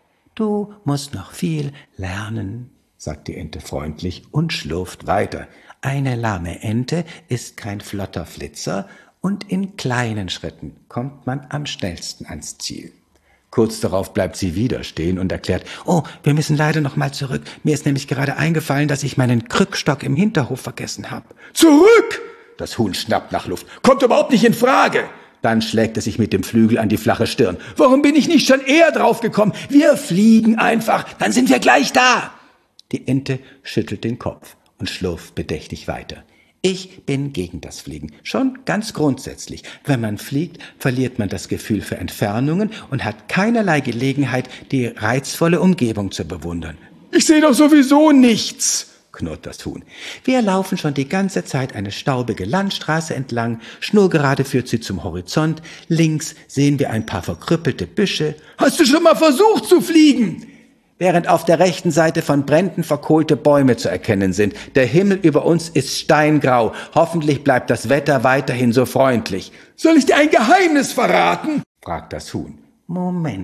Du musst noch viel lernen, sagt die Ente freundlich und schlurft weiter. Eine lahme Ente ist kein flotter Flitzer und in kleinen Schritten kommt man am schnellsten ans Ziel. Kurz darauf bleibt sie wieder stehen und erklärt: Oh, wir müssen leider noch mal zurück. Mir ist nämlich gerade eingefallen, dass ich meinen Krückstock im Hinterhof vergessen habe. Zurück! Das Huhn schnappt nach Luft. Kommt überhaupt nicht in Frage. Dann schlägt es sich mit dem Flügel an die flache Stirn. Warum bin ich nicht schon eher drauf gekommen? Wir fliegen einfach, dann sind wir gleich da. Die Ente schüttelt den Kopf und schlurft bedächtig weiter. Ich bin gegen das Fliegen, schon ganz grundsätzlich. Wenn man fliegt, verliert man das Gefühl für Entfernungen und hat keinerlei Gelegenheit, die reizvolle Umgebung zu bewundern. Ich sehe doch sowieso nichts, knurrt das Huhn. Wir laufen schon die ganze Zeit eine staubige Landstraße entlang, schnurgerade führt sie zum Horizont, links sehen wir ein paar verkrüppelte Büsche. Hast du schon mal versucht zu fliegen? Während auf der rechten Seite von Bränden verkohlte Bäume zu erkennen sind. Der Himmel über uns ist steingrau. Hoffentlich bleibt das Wetter weiterhin so freundlich. Soll ich dir ein Geheimnis verraten? Fragt das Huhn. Moment,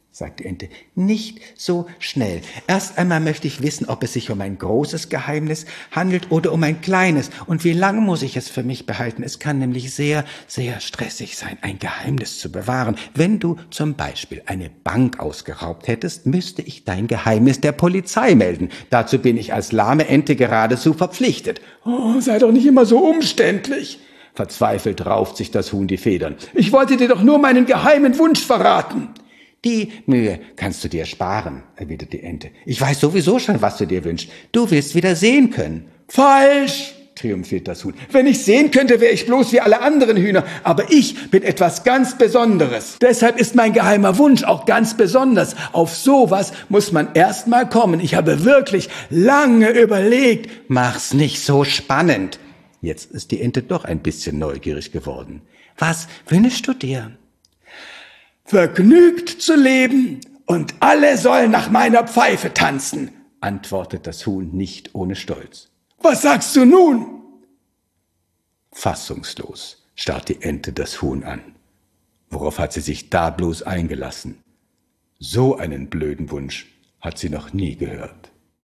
sagt die Ente. Nicht so schnell. Erst einmal möchte ich wissen, ob es sich um ein großes Geheimnis handelt oder um ein kleines. Und wie lange muss ich es für mich behalten? Es kann nämlich sehr, sehr stressig sein, ein Geheimnis zu bewahren. Wenn du zum Beispiel eine Bank ausgeraubt hättest, müsste ich dein Geheimnis der Polizei melden. Dazu bin ich als lahme Ente geradezu verpflichtet. Oh, sei doch nicht immer so umständlich. Verzweifelt rauft sich das Huhn die Federn. Ich wollte dir doch nur meinen geheimen Wunsch verraten. Die Mühe kannst du dir sparen, erwidert die Ente. Ich weiß sowieso schon, was du dir wünschst. Du willst wieder sehen können. Falsch, triumphiert das Huhn. Wenn ich sehen könnte, wäre ich bloß wie alle anderen Hühner. Aber ich bin etwas ganz Besonderes. Deshalb ist mein geheimer Wunsch auch ganz besonders. Auf sowas muss man erst mal kommen. Ich habe wirklich lange überlegt. Mach's nicht so spannend. Jetzt ist die Ente doch ein bisschen neugierig geworden. Was wünschst du dir? Vergnügt zu leben und alle sollen nach meiner Pfeife tanzen, antwortet das Huhn nicht ohne Stolz. Was sagst du nun? Fassungslos starrt die Ente das Huhn an. Worauf hat sie sich da bloß eingelassen? So einen blöden Wunsch hat sie noch nie gehört.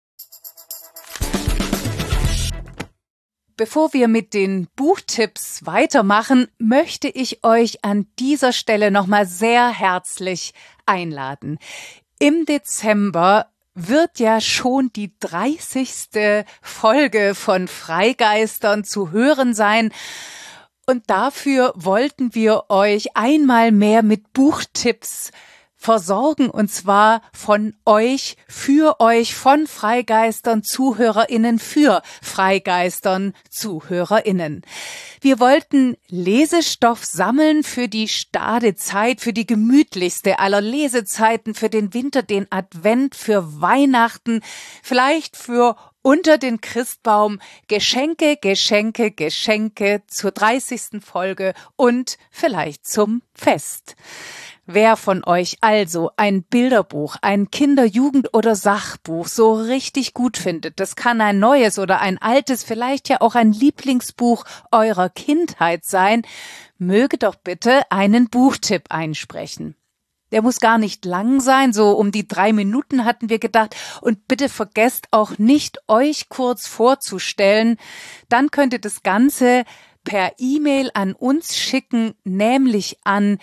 Bevor wir mit den Buchtipps weitermachen, möchte ich euch an dieser Stelle nochmal sehr herzlich einladen. Im Dezember wird ja schon die 30. Folge von Freigeistern zu hören sein. Und dafür wollten wir euch einmal mehr mit Buchtipps versorgen, und zwar von euch, für euch, von Freigeistern, ZuhörerInnen, für Freigeistern, ZuhörerInnen. Wir wollten Lesestoff sammeln für die Stadezeit, für die gemütlichste aller Lesezeiten, für den Winter, den Advent, für Weihnachten, vielleicht für unter den Christbaum, Geschenke, Geschenke, Geschenke zur 30. Folge und vielleicht zum Fest. Wer von euch also ein Bilderbuch, ein Kinder-, Jugend- oder Sachbuch so richtig gut findet, das kann ein neues oder ein altes, vielleicht ja auch ein Lieblingsbuch eurer Kindheit sein, möge doch bitte einen Buchtipp einsprechen. Der muss gar nicht lang sein, so um die 3 Minuten hatten wir gedacht. Und bitte vergesst auch nicht, euch kurz vorzustellen. Dann könnt ihr das Ganze per E-Mail an uns schicken, nämlich an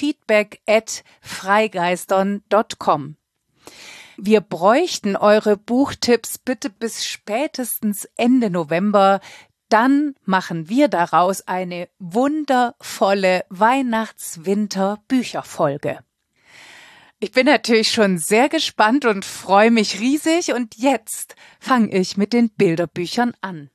feedback@freigeistern.com. Wir bräuchten eure Buchtipps bitte bis spätestens Ende November. Dann machen wir daraus eine wundervolle Weihnachts-Winter-Bücherfolge. Ich bin natürlich schon sehr gespannt und freue mich riesig. Und jetzt fange ich mit den Bilderbüchern an.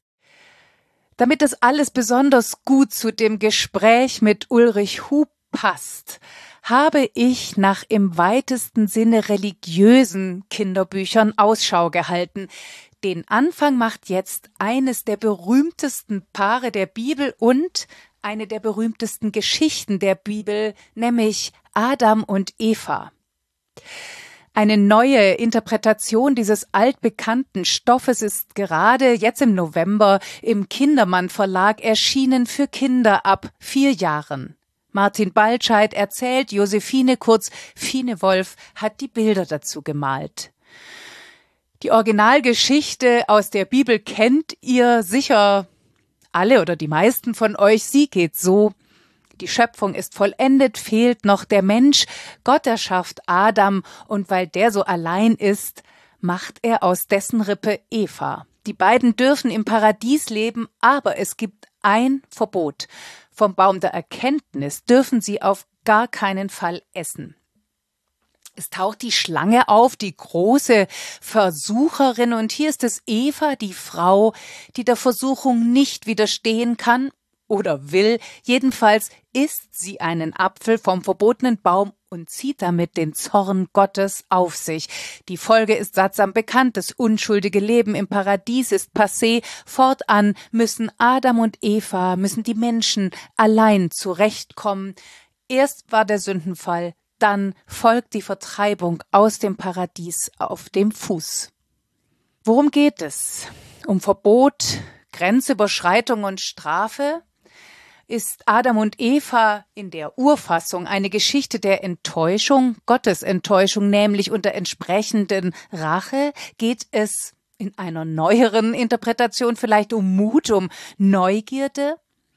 Damit das alles besonders gut zu dem Gespräch mit Ulrich Hub passt, habe ich nach im weitesten Sinne religiösen Kinderbüchern Ausschau gehalten. Den Anfang macht jetzt eines der berühmtesten Paare der Bibel und eine der berühmtesten Geschichten der Bibel, nämlich Adam und Eva. Eine neue Interpretation dieses altbekannten Stoffes ist gerade jetzt im November im Kindermann Verlag erschienen für Kinder ab 4 Jahren. Martin Baltscheid erzählt, Josephine, kurz Fine Wolf, hat die Bilder dazu gemalt. Die Originalgeschichte aus der Bibel kennt ihr sicher alle oder die meisten von euch. Sie geht so: Die Schöpfung ist vollendet, fehlt noch der Mensch. Gott erschafft Adam und weil der so allein ist, macht er aus dessen Rippe Eva. Die beiden dürfen im Paradies leben, aber es gibt ein Verbot. Vom Baum der Erkenntnis dürfen sie auf gar keinen Fall essen. Es taucht die Schlange auf, die große Versucherin, und hier ist es Eva, die Frau, die der Versuchung nicht widerstehen kann oder will. Jedenfalls isst sie einen Apfel vom verbotenen Baum und zieht damit den Zorn Gottes auf sich. Die Folge ist sattsam bekannt. Das unschuldige Leben im Paradies ist passé. Fortan müssen Adam und Eva, müssen die Menschen allein zurechtkommen. Erst war der Sündenfall, dann folgt die Vertreibung aus dem Paradies auf dem Fuß. Worum geht es? Um Verbot, Grenzüberschreitung und Strafe? Ist Adam und Eva in der Urfassung eine Geschichte der Enttäuschung, Gottes Enttäuschung, nämlich unter entsprechenden Rache? Geht es in einer neueren Interpretation vielleicht um Mut, um Neugierde?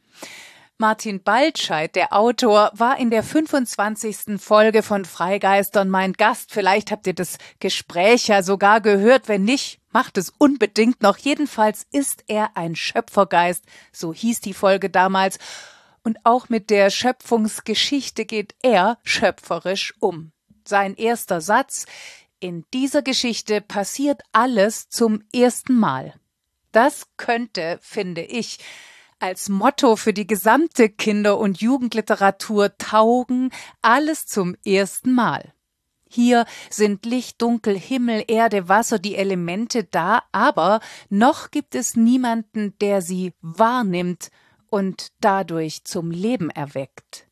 Martin Baltscheid, der Autor, war in der 25. Folge von Freigeistern mein Gast. Vielleicht habt ihr das Gespräch ja sogar gehört. Wenn nicht, macht es unbedingt noch. Jedenfalls ist er ein Schöpfergeist. So hieß die Folge damals. Und auch mit der Schöpfungsgeschichte geht er schöpferisch um. Sein erster Satz: In dieser Geschichte passiert alles zum ersten Mal. Das könnte, finde ich, als Motto für die gesamte Kinder- und Jugendliteratur taugen: Alles zum ersten Mal. Hier sind Licht, Dunkel, Himmel, Erde, Wasser, die Elemente da, aber noch gibt es niemanden, der sie wahrnimmt und dadurch zum Leben erweckt.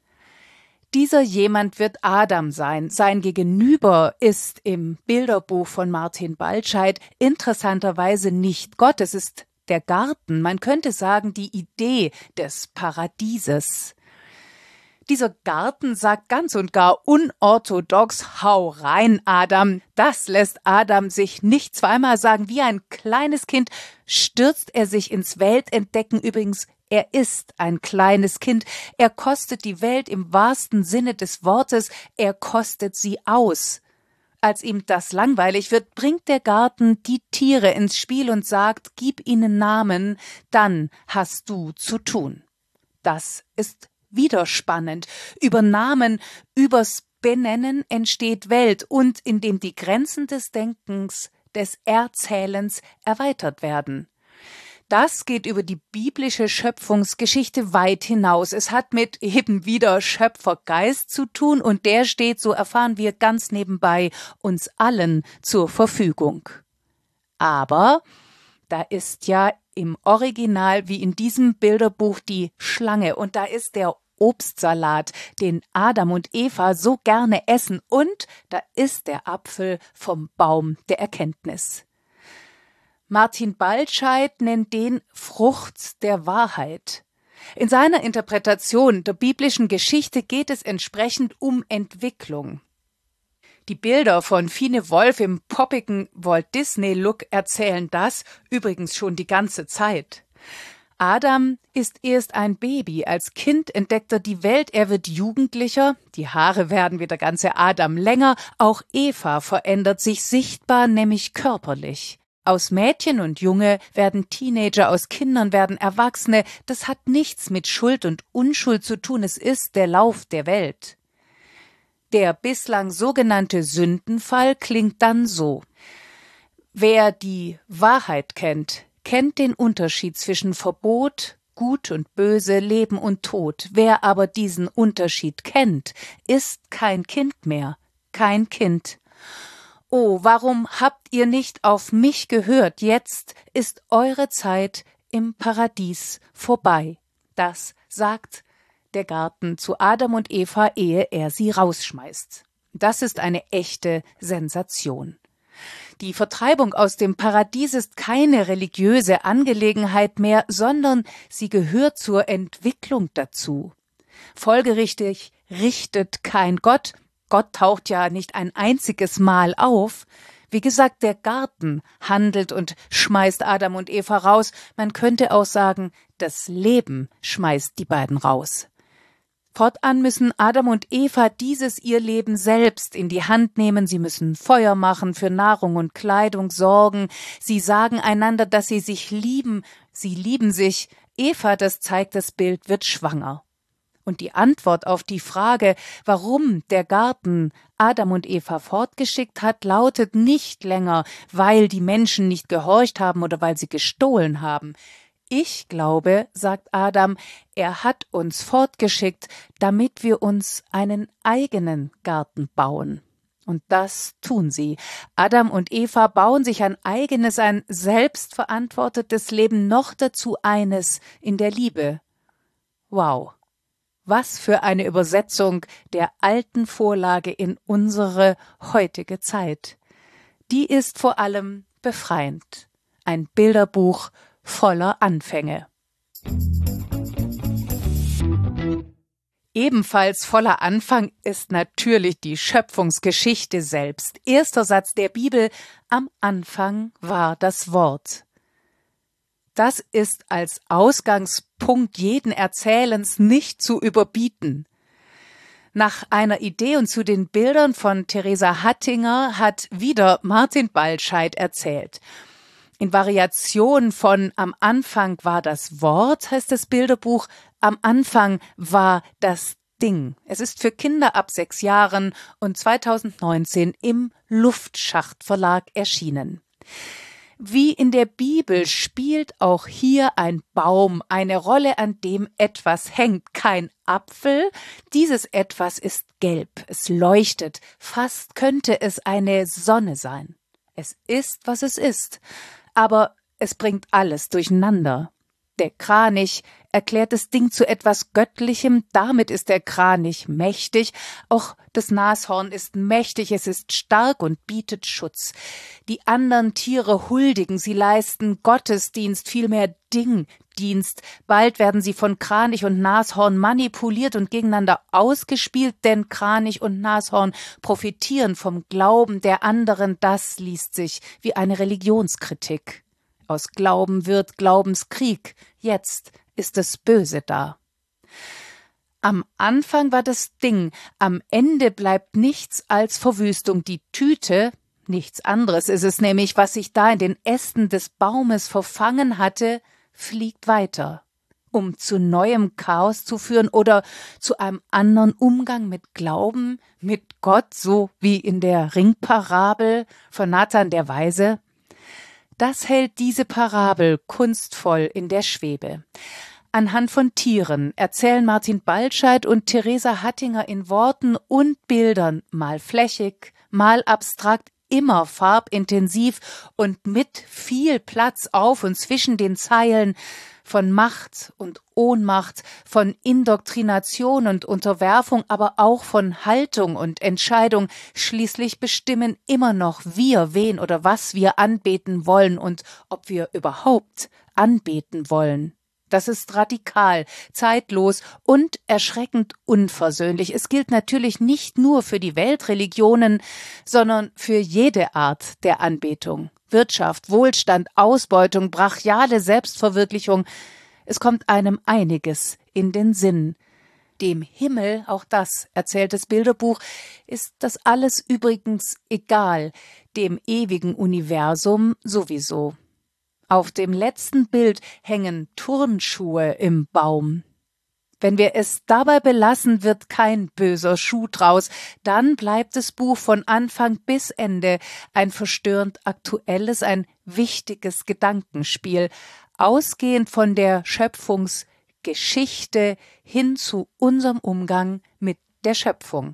Dieser jemand wird Adam sein. Sein Gegenüber ist im Bilderbuch von Martin Baltscheid interessanterweise nicht Gott, es ist der Garten, man könnte sagen die Idee des Paradieses. Dieser Garten sagt ganz und gar unorthodox: Hau rein, Adam. Das lässt Adam sich nicht zweimal sagen. Wie ein kleines Kind stürzt er sich ins Weltentdecken. Übrigens, er ist ein kleines Kind. Er kostet die Welt im wahrsten Sinne des Wortes. Er kostet sie aus. Als ihm das langweilig wird, bringt der Garten die Tiere ins Spiel und sagt: Gib ihnen Namen, dann hast du zu tun. Das ist wieder spannend. Über Namen, übers Benennen entsteht Welt, und indem die Grenzen des Denkens, des Erzählens erweitert werden. Das geht über die biblische Schöpfungsgeschichte weit hinaus. Es hat mit eben wieder Schöpfergeist zu tun, und der steht, so erfahren wir ganz nebenbei, uns allen zur Verfügung. Aber da ist ja im Original wie in diesem Bilderbuch die Schlange, und da ist der Obstsalat, den Adam und Eva so gerne essen, und da ist der Apfel vom Baum der Erkenntnis. Martin Baltscheid nennt den Frucht der Wahrheit. In seiner Interpretation der biblischen Geschichte geht es entsprechend um Entwicklung. Die Bilder von Fine Wolf im poppigen Walt-Disney-Look erzählen das übrigens schon die ganze Zeit. Adam ist erst ein Baby, als Kind entdeckt er die Welt, er wird Jugendlicher, die Haare werden wie der ganze Adam länger, auch Eva verändert sich sichtbar, nämlich körperlich. Aus Mädchen und Junge werden Teenager, aus Kindern werden Erwachsene. Das hat nichts mit Schuld und Unschuld zu tun, es ist der Lauf der Welt. Der bislang sogenannte Sündenfall klingt dann so: Wer die Wahrheit kennt, kennt den Unterschied zwischen Verbot, Gut und Böse, Leben und Tod. Wer aber diesen Unterschied kennt, ist kein Kind mehr, kein Kind. Oh, warum habt ihr nicht auf mich gehört? Jetzt ist eure Zeit im Paradies vorbei. Das sagt der Garten zu Adam und Eva, ehe er sie rausschmeißt. Das ist eine echte Sensation. Die Vertreibung aus dem Paradies ist keine religiöse Angelegenheit mehr, sondern sie gehört zur Entwicklung dazu. Folgerichtig richtet kein Gott. Gott taucht ja nicht ein einziges Mal auf. Wie gesagt, der Garten handelt und schmeißt Adam und Eva raus. Man könnte auch sagen, das Leben schmeißt die beiden raus. Fortan müssen Adam und Eva dieses ihr Leben selbst in die Hand nehmen. Sie müssen Feuer machen, für Nahrung und Kleidung sorgen. Sie sagen einander, dass sie sich lieben. Sie lieben sich. Eva, das zeigt das Bild, wird schwanger. Und die Antwort auf die Frage, warum der Garten Adam und Eva fortgeschickt hat, lautet nicht länger, weil die Menschen nicht gehorcht haben oder weil sie gestohlen haben. Ich glaube, sagt Adam, er hat uns fortgeschickt, damit wir uns einen eigenen Garten bauen. Und das tun sie. Adam und Eva bauen sich ein eigenes, ein selbstverantwortetes Leben, noch dazu eines in der Liebe. Wow! Was für eine Übersetzung der alten Vorlage in unsere heutige Zeit. Die ist vor allem befreiend. Ein Bilderbuch voller Anfänge. Ebenfalls voller Anfang ist natürlich die Schöpfungsgeschichte selbst. Erster Satz der Bibel: Am Anfang war das Wort. Das ist als Ausgangspunkt jeden Erzählens nicht zu überbieten. Nach einer Idee und zu den Bildern von Theresa Hattinger hat wieder Martin Baltscheidt erzählt. In Variation von Am Anfang war das Wort heißt das Bilderbuch Am Anfang war das Ding. Es ist für Kinder ab 6 Jahren und 2019 im Luftschacht Verlag erschienen. Wie in der Bibel spielt auch hier ein Baum eine Rolle, an dem etwas hängt. Kein Apfel, dieses Etwas ist gelb, es leuchtet, fast könnte es eine Sonne sein. Es ist, was es ist, aber es bringt alles durcheinander. Der Kranich erklärt das Ding zu etwas Göttlichem, damit ist der Kranich mächtig. Auch das Nashorn ist mächtig, es ist stark und bietet Schutz. Die anderen Tiere huldigen, sie leisten Gottesdienst, vielmehr Dingdienst. Bald werden sie von Kranich und Nashorn manipuliert und gegeneinander ausgespielt, denn Kranich und Nashorn profitieren vom Glauben der anderen. Das liest sich wie eine Religionskritik. Aus Glauben wird Glaubenskrieg. Jetzt ist das Böse da. Am Anfang war das Ding, am Ende bleibt nichts als Verwüstung. Die Tüte, nichts anderes ist es nämlich, was sich da in den Ästen des Baumes verfangen hatte, fliegt weiter, um zu neuem Chaos zu führen oder zu einem anderen Umgang mit Glauben, mit Gott, so wie in der Ringparabel von Nathan der Weise. Das hält diese Parabel kunstvoll in der Schwebe. Anhand von Tieren erzählen Martin Baltscheidt und Theresa Hattinger in Worten und Bildern, mal flächig, mal abstrakt, immer farbintensiv und mit viel Platz auf und zwischen den Zeilen, von Macht und Ohnmacht, von Indoktrination und Unterwerfung, aber auch von Haltung und Entscheidung. Schließlich bestimmen immer noch wir, wen oder was wir anbeten wollen und ob wir überhaupt anbeten wollen. Das ist radikal, zeitlos und erschreckend unversöhnlich. Es gilt natürlich nicht nur für die Weltreligionen, sondern für jede Art der Anbetung. Wirtschaft, Wohlstand, Ausbeutung, brachiale Selbstverwirklichung. Es kommt einem einiges in den Sinn. Dem Himmel, auch das erzählt das Bilderbuch, ist das alles übrigens egal, dem ewigen Universum sowieso. Auf dem letzten Bild hängen Turnschuhe im Baum. Wenn wir es dabei belassen, wird kein böser Schuh draus. Dann bleibt das Buch von Anfang bis Ende ein verstörend aktuelles, ein wichtiges Gedankenspiel, ausgehend von der Schöpfungsgeschichte hin zu unserem Umgang mit der Schöpfung.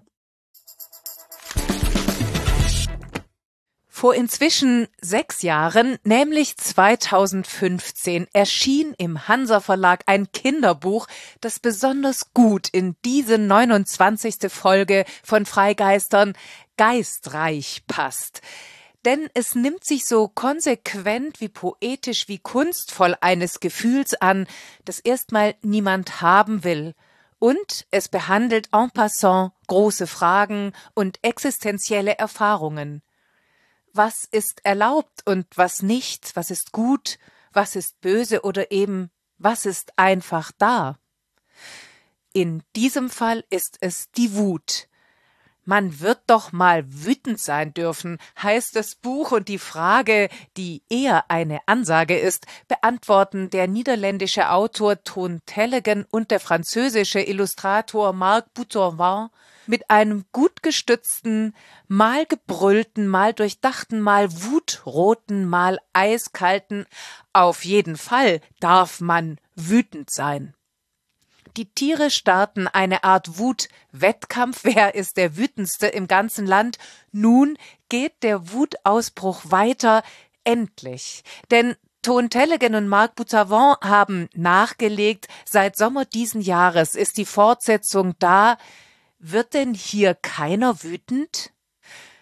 Vor inzwischen 6 Jahren, nämlich 2015, erschien im Hansa Verlag ein Kinderbuch, das besonders gut in diese 29. Folge von Freigeistern Geistreich passt. Denn es nimmt sich so konsequent wie poetisch wie kunstvoll eines Gefühls an, das erstmal niemand haben will. Und es behandelt en passant große Fragen und existenzielle Erfahrungen. Was ist erlaubt und was nicht? Was ist gut? Was ist böse oder eben, was ist einfach da? In diesem Fall ist es die Wut. Man wird doch mal wütend sein dürfen, heißt das Buch, und die Frage, die eher eine Ansage ist, beantworten der niederländische Autor Toon Tellegen und der französische Illustrator Marc Boutorvin mit einem gut gestützten, mal gebrüllten, mal durchdachten, mal wutroten, mal eiskalten, auf jeden Fall darf man wütend sein. Die Tiere starten eine Art Wutwettkampf. Wer ist der wütendste im ganzen Land? Nun geht der Wutausbruch weiter, endlich. Denn Toon Tellegen und Marc Boutorvin haben nachgelegt, seit Sommer diesen Jahres ist die Fortsetzung da. Wird denn hier keiner wütend?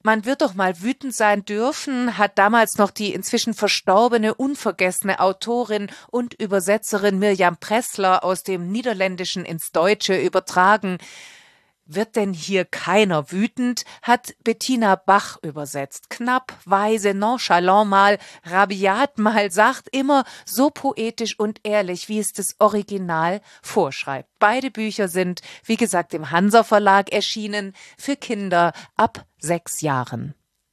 Man wird doch mal wütend sein dürfen, hat damals noch die inzwischen verstorbene, unvergessene Autorin und Übersetzerin Mirjam Pressler aus dem Niederländischen ins Deutsche übertragen. Wird denn hier keiner wütend, hat Bettina Bach übersetzt. Knapp, weise, nonchalant mal, rabiat mal, sagt immer so poetisch und ehrlich, wie es das Original vorschreibt. Beide Bücher sind, wie gesagt, im Hansa Verlag erschienen, für Kinder ab 6 Jahren.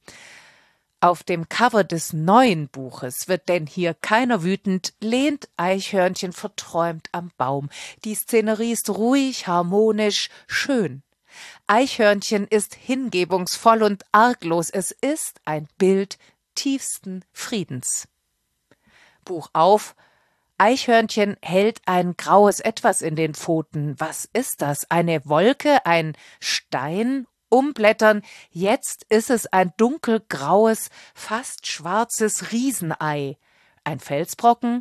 Auf dem Cover des neuen Buches wird denn hier keiner wütend, lehnt Eichhörnchen verträumt am Baum. Die Szenerie ist ruhig, harmonisch, schön. Eichhörnchen ist hingebungsvoll und arglos. Es ist ein Bild tiefsten Friedens. Buch auf. Eichhörnchen hält ein graues Etwas in den Pfoten. Was ist das? Eine Wolke? Ein Stein? Umblättern, jetzt ist es ein dunkelgraues, fast schwarzes Riesenei. Ein Felsbrocken?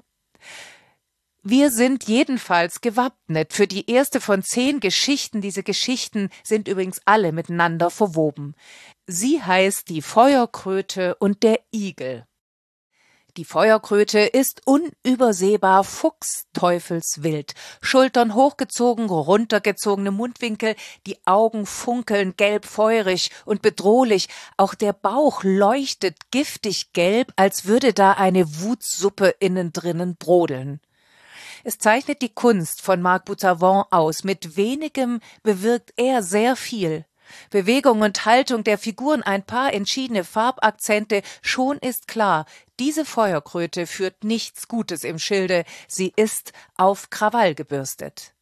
Wir sind jedenfalls gewappnet für die erste von 10 Geschichten. Diese Geschichten sind übrigens alle miteinander verwoben. Sie heißt Die Feuerkröte und der Igel. Die Feuerkröte ist unübersehbar fuchsteufelswild. Schultern hochgezogen, runtergezogene Mundwinkel, die Augen funkeln gelb-feurig und bedrohlich. Auch der Bauch leuchtet giftig gelb, als würde da eine Wutsuppe innen drinnen brodeln. Es zeichnet die Kunst von Marc Boutavant aus. Mit wenigem bewirkt er sehr viel. Bewegung und Haltung der Figuren, ein paar entschiedene Farbakzente, schon ist klar, diese Feuerkröte führt nichts Gutes im Schilde, sie ist auf Krawall gebürstet.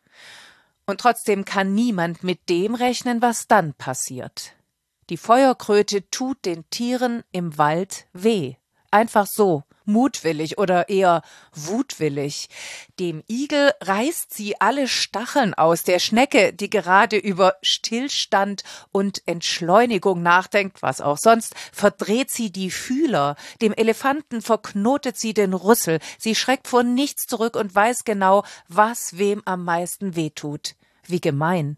Und trotzdem kann niemand mit dem rechnen, was dann passiert. Die Feuerkröte tut den Tieren im Wald weh. Einfach so, mutwillig oder eher wutwillig. Dem Igel reißt sie alle Stacheln aus. Der Schnecke, die gerade über Stillstand und Entschleunigung nachdenkt, was auch sonst, verdreht sie die Fühler. Dem Elefanten verknotet sie den Rüssel. Sie schreckt vor nichts zurück und weiß genau, was wem am meisten wehtut. Wie gemein.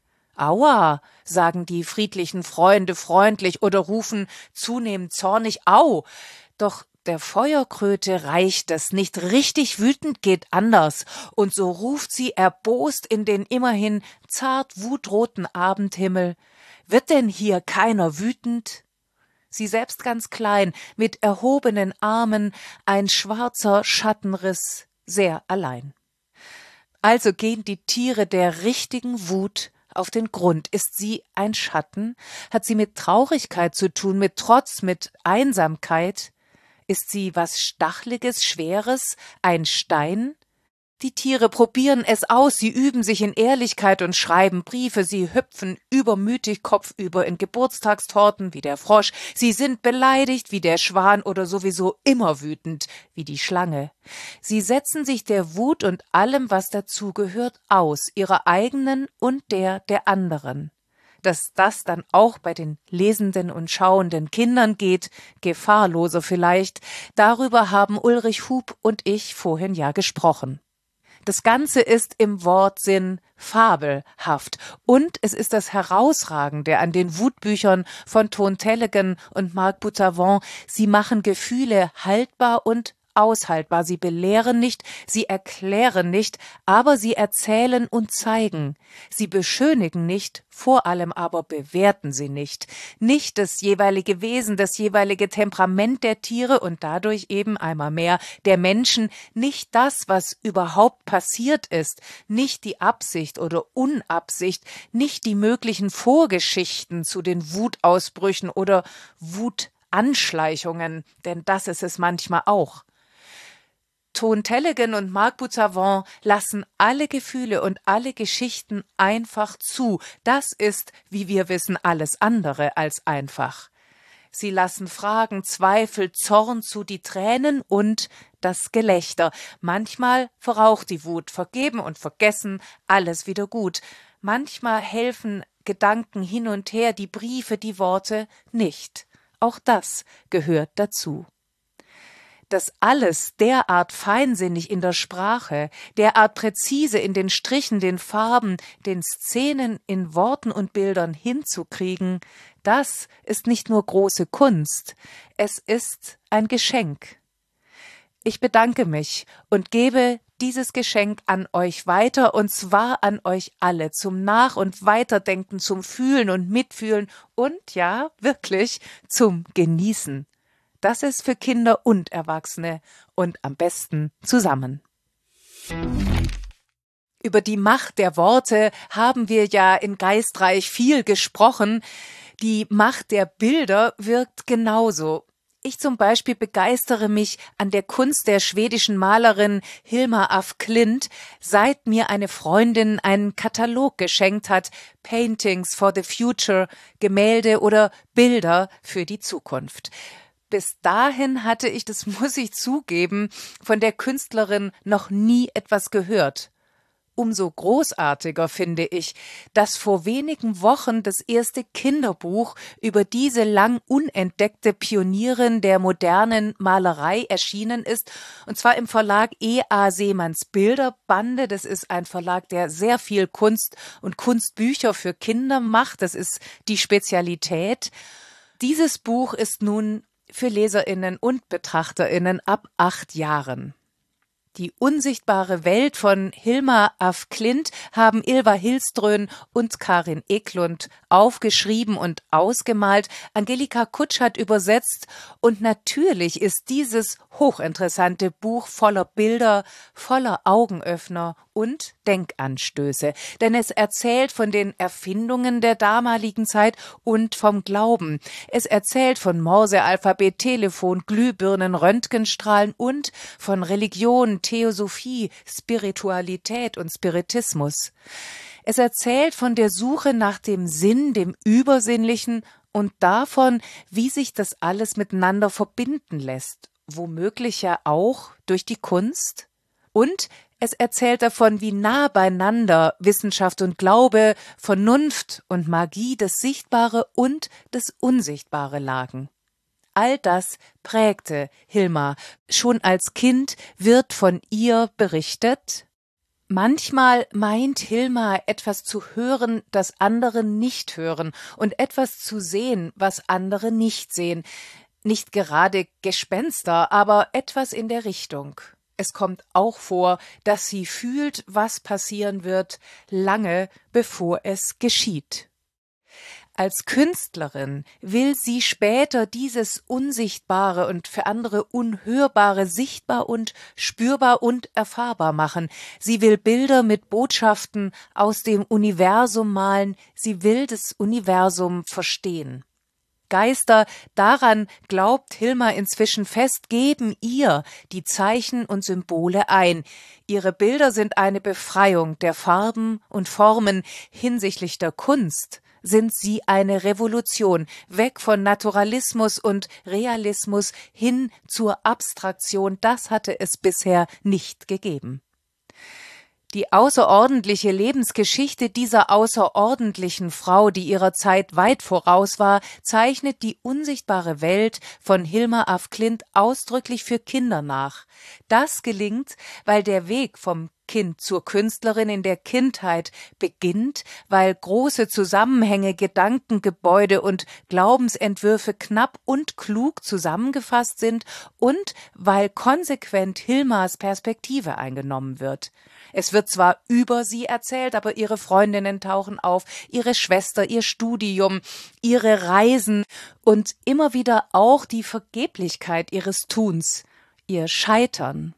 Aua, sagen die friedlichen Freunde freundlich oder rufen zunehmend zornig Au. Doch der Feuerkröte reicht es nicht, richtig wütend geht anders, und so ruft sie erbost in den immerhin zart wutroten Abendhimmel: Wird denn hier keiner wütend? Sie selbst ganz klein, mit erhobenen Armen, ein schwarzer Schattenriss, sehr allein. Also gehen die Tiere der richtigen Wut auf den Grund. Ist sie ein Schatten? Hat sie mit Traurigkeit zu tun, mit Trotz, mit Einsamkeit? Ist sie was Stachliges, Schweres, ein Stein? Die Tiere probieren es aus, sie üben sich in Ehrlichkeit und schreiben Briefe, sie hüpfen übermütig kopfüber in Geburtstagstorten wie der Frosch, sie sind beleidigt wie der Schwan oder sowieso immer wütend wie die Schlange. Sie setzen sich der Wut und allem, was dazugehört, aus, ihrer eigenen und der anderen. Dass das dann auch bei den lesenden und schauenden Kindern geht, gefahrloser vielleicht, darüber haben Ulrich Hub und ich vorhin ja gesprochen. Das Ganze ist im Wortsinn fabelhaft und es ist das Herausragende an den Wutbüchern von Toon Tellegen und Marc Boutavant. Sie machen Gefühle haltbar und aushaltbar. Sie belehren nicht, sie erklären nicht, aber sie erzählen und zeigen. Sie beschönigen nicht, vor allem aber bewerten sie nicht. Nicht das jeweilige Wesen, das jeweilige Temperament der Tiere und dadurch eben einmal mehr der Menschen, nicht das, was überhaupt passiert ist, nicht die Absicht oder Unabsicht, nicht die möglichen Vorgeschichten zu den Wutausbrüchen oder Wutanschleichungen, denn das ist es manchmal auch. Toon Tellegen und Marc Boutavant lassen alle Gefühle und alle Geschichten einfach zu. Das ist, wie wir wissen, alles andere als einfach. Sie lassen Fragen, Zweifel, Zorn zu, die Tränen und das Gelächter. Manchmal verraucht die Wut, vergeben und vergessen, alles wieder gut. Manchmal helfen Gedanken hin und her, die Briefe, die Worte nicht. Auch das gehört dazu. Das alles derart feinsinnig in der Sprache, derart präzise in den Strichen, den Farben, den Szenen in Worten und Bildern hinzukriegen, das ist nicht nur große Kunst, es ist ein Geschenk. Ich bedanke mich und gebe dieses Geschenk an euch weiter, und zwar an euch alle, zum Nach- und Weiterdenken, zum Fühlen und Mitfühlen und ja, wirklich zum Genießen. Das ist für Kinder und Erwachsene und am besten zusammen. Über die Macht der Worte haben wir ja in Geistreich viel gesprochen. Die Macht der Bilder wirkt genauso. Ich zum Beispiel begeistere mich an der Kunst der schwedischen Malerin Hilma af Klint, seit mir eine Freundin einen Katalog geschenkt hat, Paintings for the Future, Gemälde oder Bilder für die Zukunft. Bis dahin hatte ich, das muss ich zugeben, von der Künstlerin noch nie etwas gehört. Umso großartiger finde ich, dass vor wenigen Wochen das erste Kinderbuch über diese lang unentdeckte Pionierin der modernen Malerei erschienen ist, und zwar im Verlag E.A. Seemanns Bilderbande. Das ist ein Verlag, der sehr viel Kunst und Kunstbücher für Kinder macht. Das ist die Spezialität. Dieses Buch ist nun für LeserInnen und BetrachterInnen ab 8 Jahren. Die unsichtbare Welt von Hilma af Klint haben Ylva Hillström und Karin Eklund aufgeschrieben und ausgemalt. Angelika Kutsch hat übersetzt. Und natürlich ist dieses hochinteressante Buch voller Bilder, voller Augenöffner und Denkanstöße. Denn es erzählt von den Erfindungen der damaligen Zeit und vom Glauben. Es erzählt von Morsealphabet, Telefon, Glühbirnen, Röntgenstrahlen und von Religion, Theosophie, Spiritualität und Spiritismus. Es erzählt von der Suche nach dem Sinn, dem Übersinnlichen und davon, wie sich das alles miteinander verbinden lässt, womöglich ja auch durch die Kunst. Und es erzählt davon, wie nah beieinander Wissenschaft und Glaube, Vernunft und Magie, das Sichtbare und das Unsichtbare lagen. All das prägte Hilma. Schon als Kind wird von ihr berichtet. Manchmal meint Hilma, etwas zu hören, das andere nicht hören, und etwas zu sehen, was andere nicht sehen. Nicht gerade Gespenster, aber etwas in der Richtung. Es kommt auch vor, dass sie fühlt, was passieren wird, lange bevor es geschieht. Als Künstlerin will sie später dieses Unsichtbare und für andere Unhörbare sichtbar und spürbar und erfahrbar machen. Sie will Bilder mit Botschaften aus dem Universum malen. Sie will das Universum verstehen. Geister, daran glaubt Hilma inzwischen fest, geben ihr die Zeichen und Symbole ein. Ihre Bilder sind eine Befreiung der Farben und Formen. Hinsichtlich der Kunst sind sie eine Revolution, weg von Naturalismus und Realismus hin zur Abstraktion. Das hatte es bisher nicht gegeben. Die außerordentliche Lebensgeschichte dieser außerordentlichen Frau, die ihrer Zeit weit voraus war, zeichnet die unsichtbare Welt von Hilma af Klint ausdrücklich für Kinder nach. Das gelingt, weil der Weg vom Kind zur Künstlerin in der Kindheit beginnt, weil große Zusammenhänge, Gedankengebäude und Glaubensentwürfe knapp und klug zusammengefasst sind und weil konsequent Hilmas Perspektive eingenommen wird. Es wird zwar über sie erzählt, aber ihre Freundinnen tauchen auf, ihre Schwester, ihr Studium, ihre Reisen und immer wieder auch die Vergeblichkeit ihres Tuns, ihr Scheitern.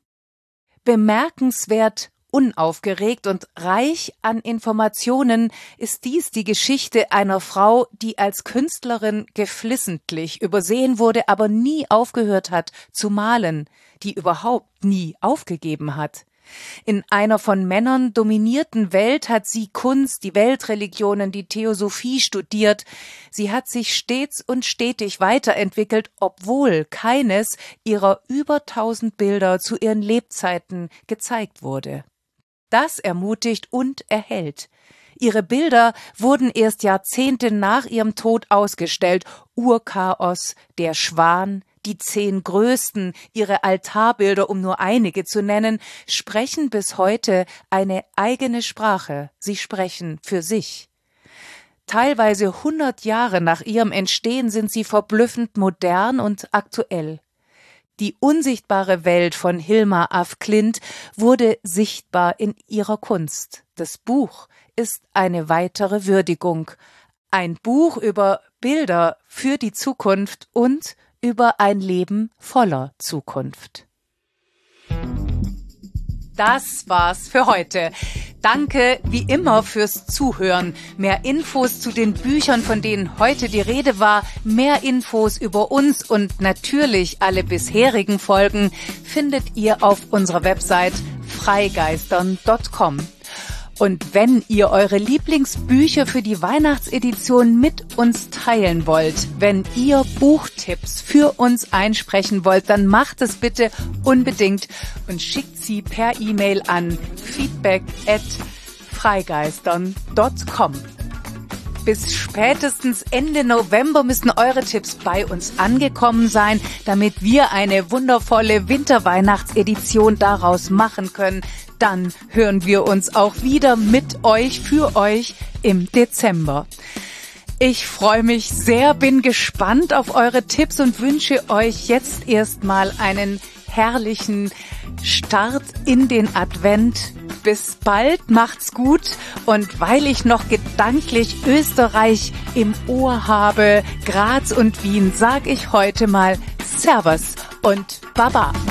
Bemerkenswert unaufgeregt und reich an Informationen ist dies die Geschichte einer Frau, die als Künstlerin geflissentlich übersehen wurde, aber nie aufgehört hat zu malen, die überhaupt nie aufgegeben hat. In einer von Männern dominierten Welt hat sie Kunst, die Weltreligionen, die Theosophie studiert. Sie hat sich stets und stetig weiterentwickelt, obwohl keines ihrer über 1000 Bilder zu ihren Lebzeiten gezeigt wurde. Das ermutigt und erhält. Ihre Bilder wurden erst Jahrzehnte nach ihrem Tod ausgestellt. Urchaos, der Schwan, Die 10 größten, ihre Altarbilder, um nur einige zu nennen, sprechen bis heute eine eigene Sprache. Sie sprechen für sich. Teilweise 100 Jahre nach ihrem Entstehen sind sie verblüffend modern und aktuell. Die unsichtbare Welt von Hilma af Klint wurde sichtbar in ihrer Kunst. Das Buch ist eine weitere Würdigung. Ein Buch über Bilder für die Zukunft und über ein Leben voller Zukunft. Das war's für heute. Danke wie immer fürs Zuhören. Mehr Infos zu den Büchern, von denen heute die Rede war, mehr Infos über uns und natürlich alle bisherigen Folgen findet ihr auf unserer Website freigeistern.com. Und wenn ihr eure Lieblingsbücher für die Weihnachtsedition mit uns teilen wollt, wenn ihr Buchtipps für uns einsprechen wollt, dann macht es bitte unbedingt und schickt sie per E-Mail an feedback@freigeistern.com. Bis spätestens Ende November müssen eure Tipps bei uns angekommen sein, damit wir eine wundervolle Winterweihnachtsedition daraus machen können. Dann hören wir uns auch wieder mit euch, für euch im Dezember. Ich freue mich sehr, bin gespannt auf eure Tipps und wünsche euch jetzt erstmal einen herrlichen Start in den Advent. Bis bald, macht's gut. Und weil ich noch gedanklich Österreich im Ohr habe, Graz und Wien, sage ich heute mal Servus und Baba.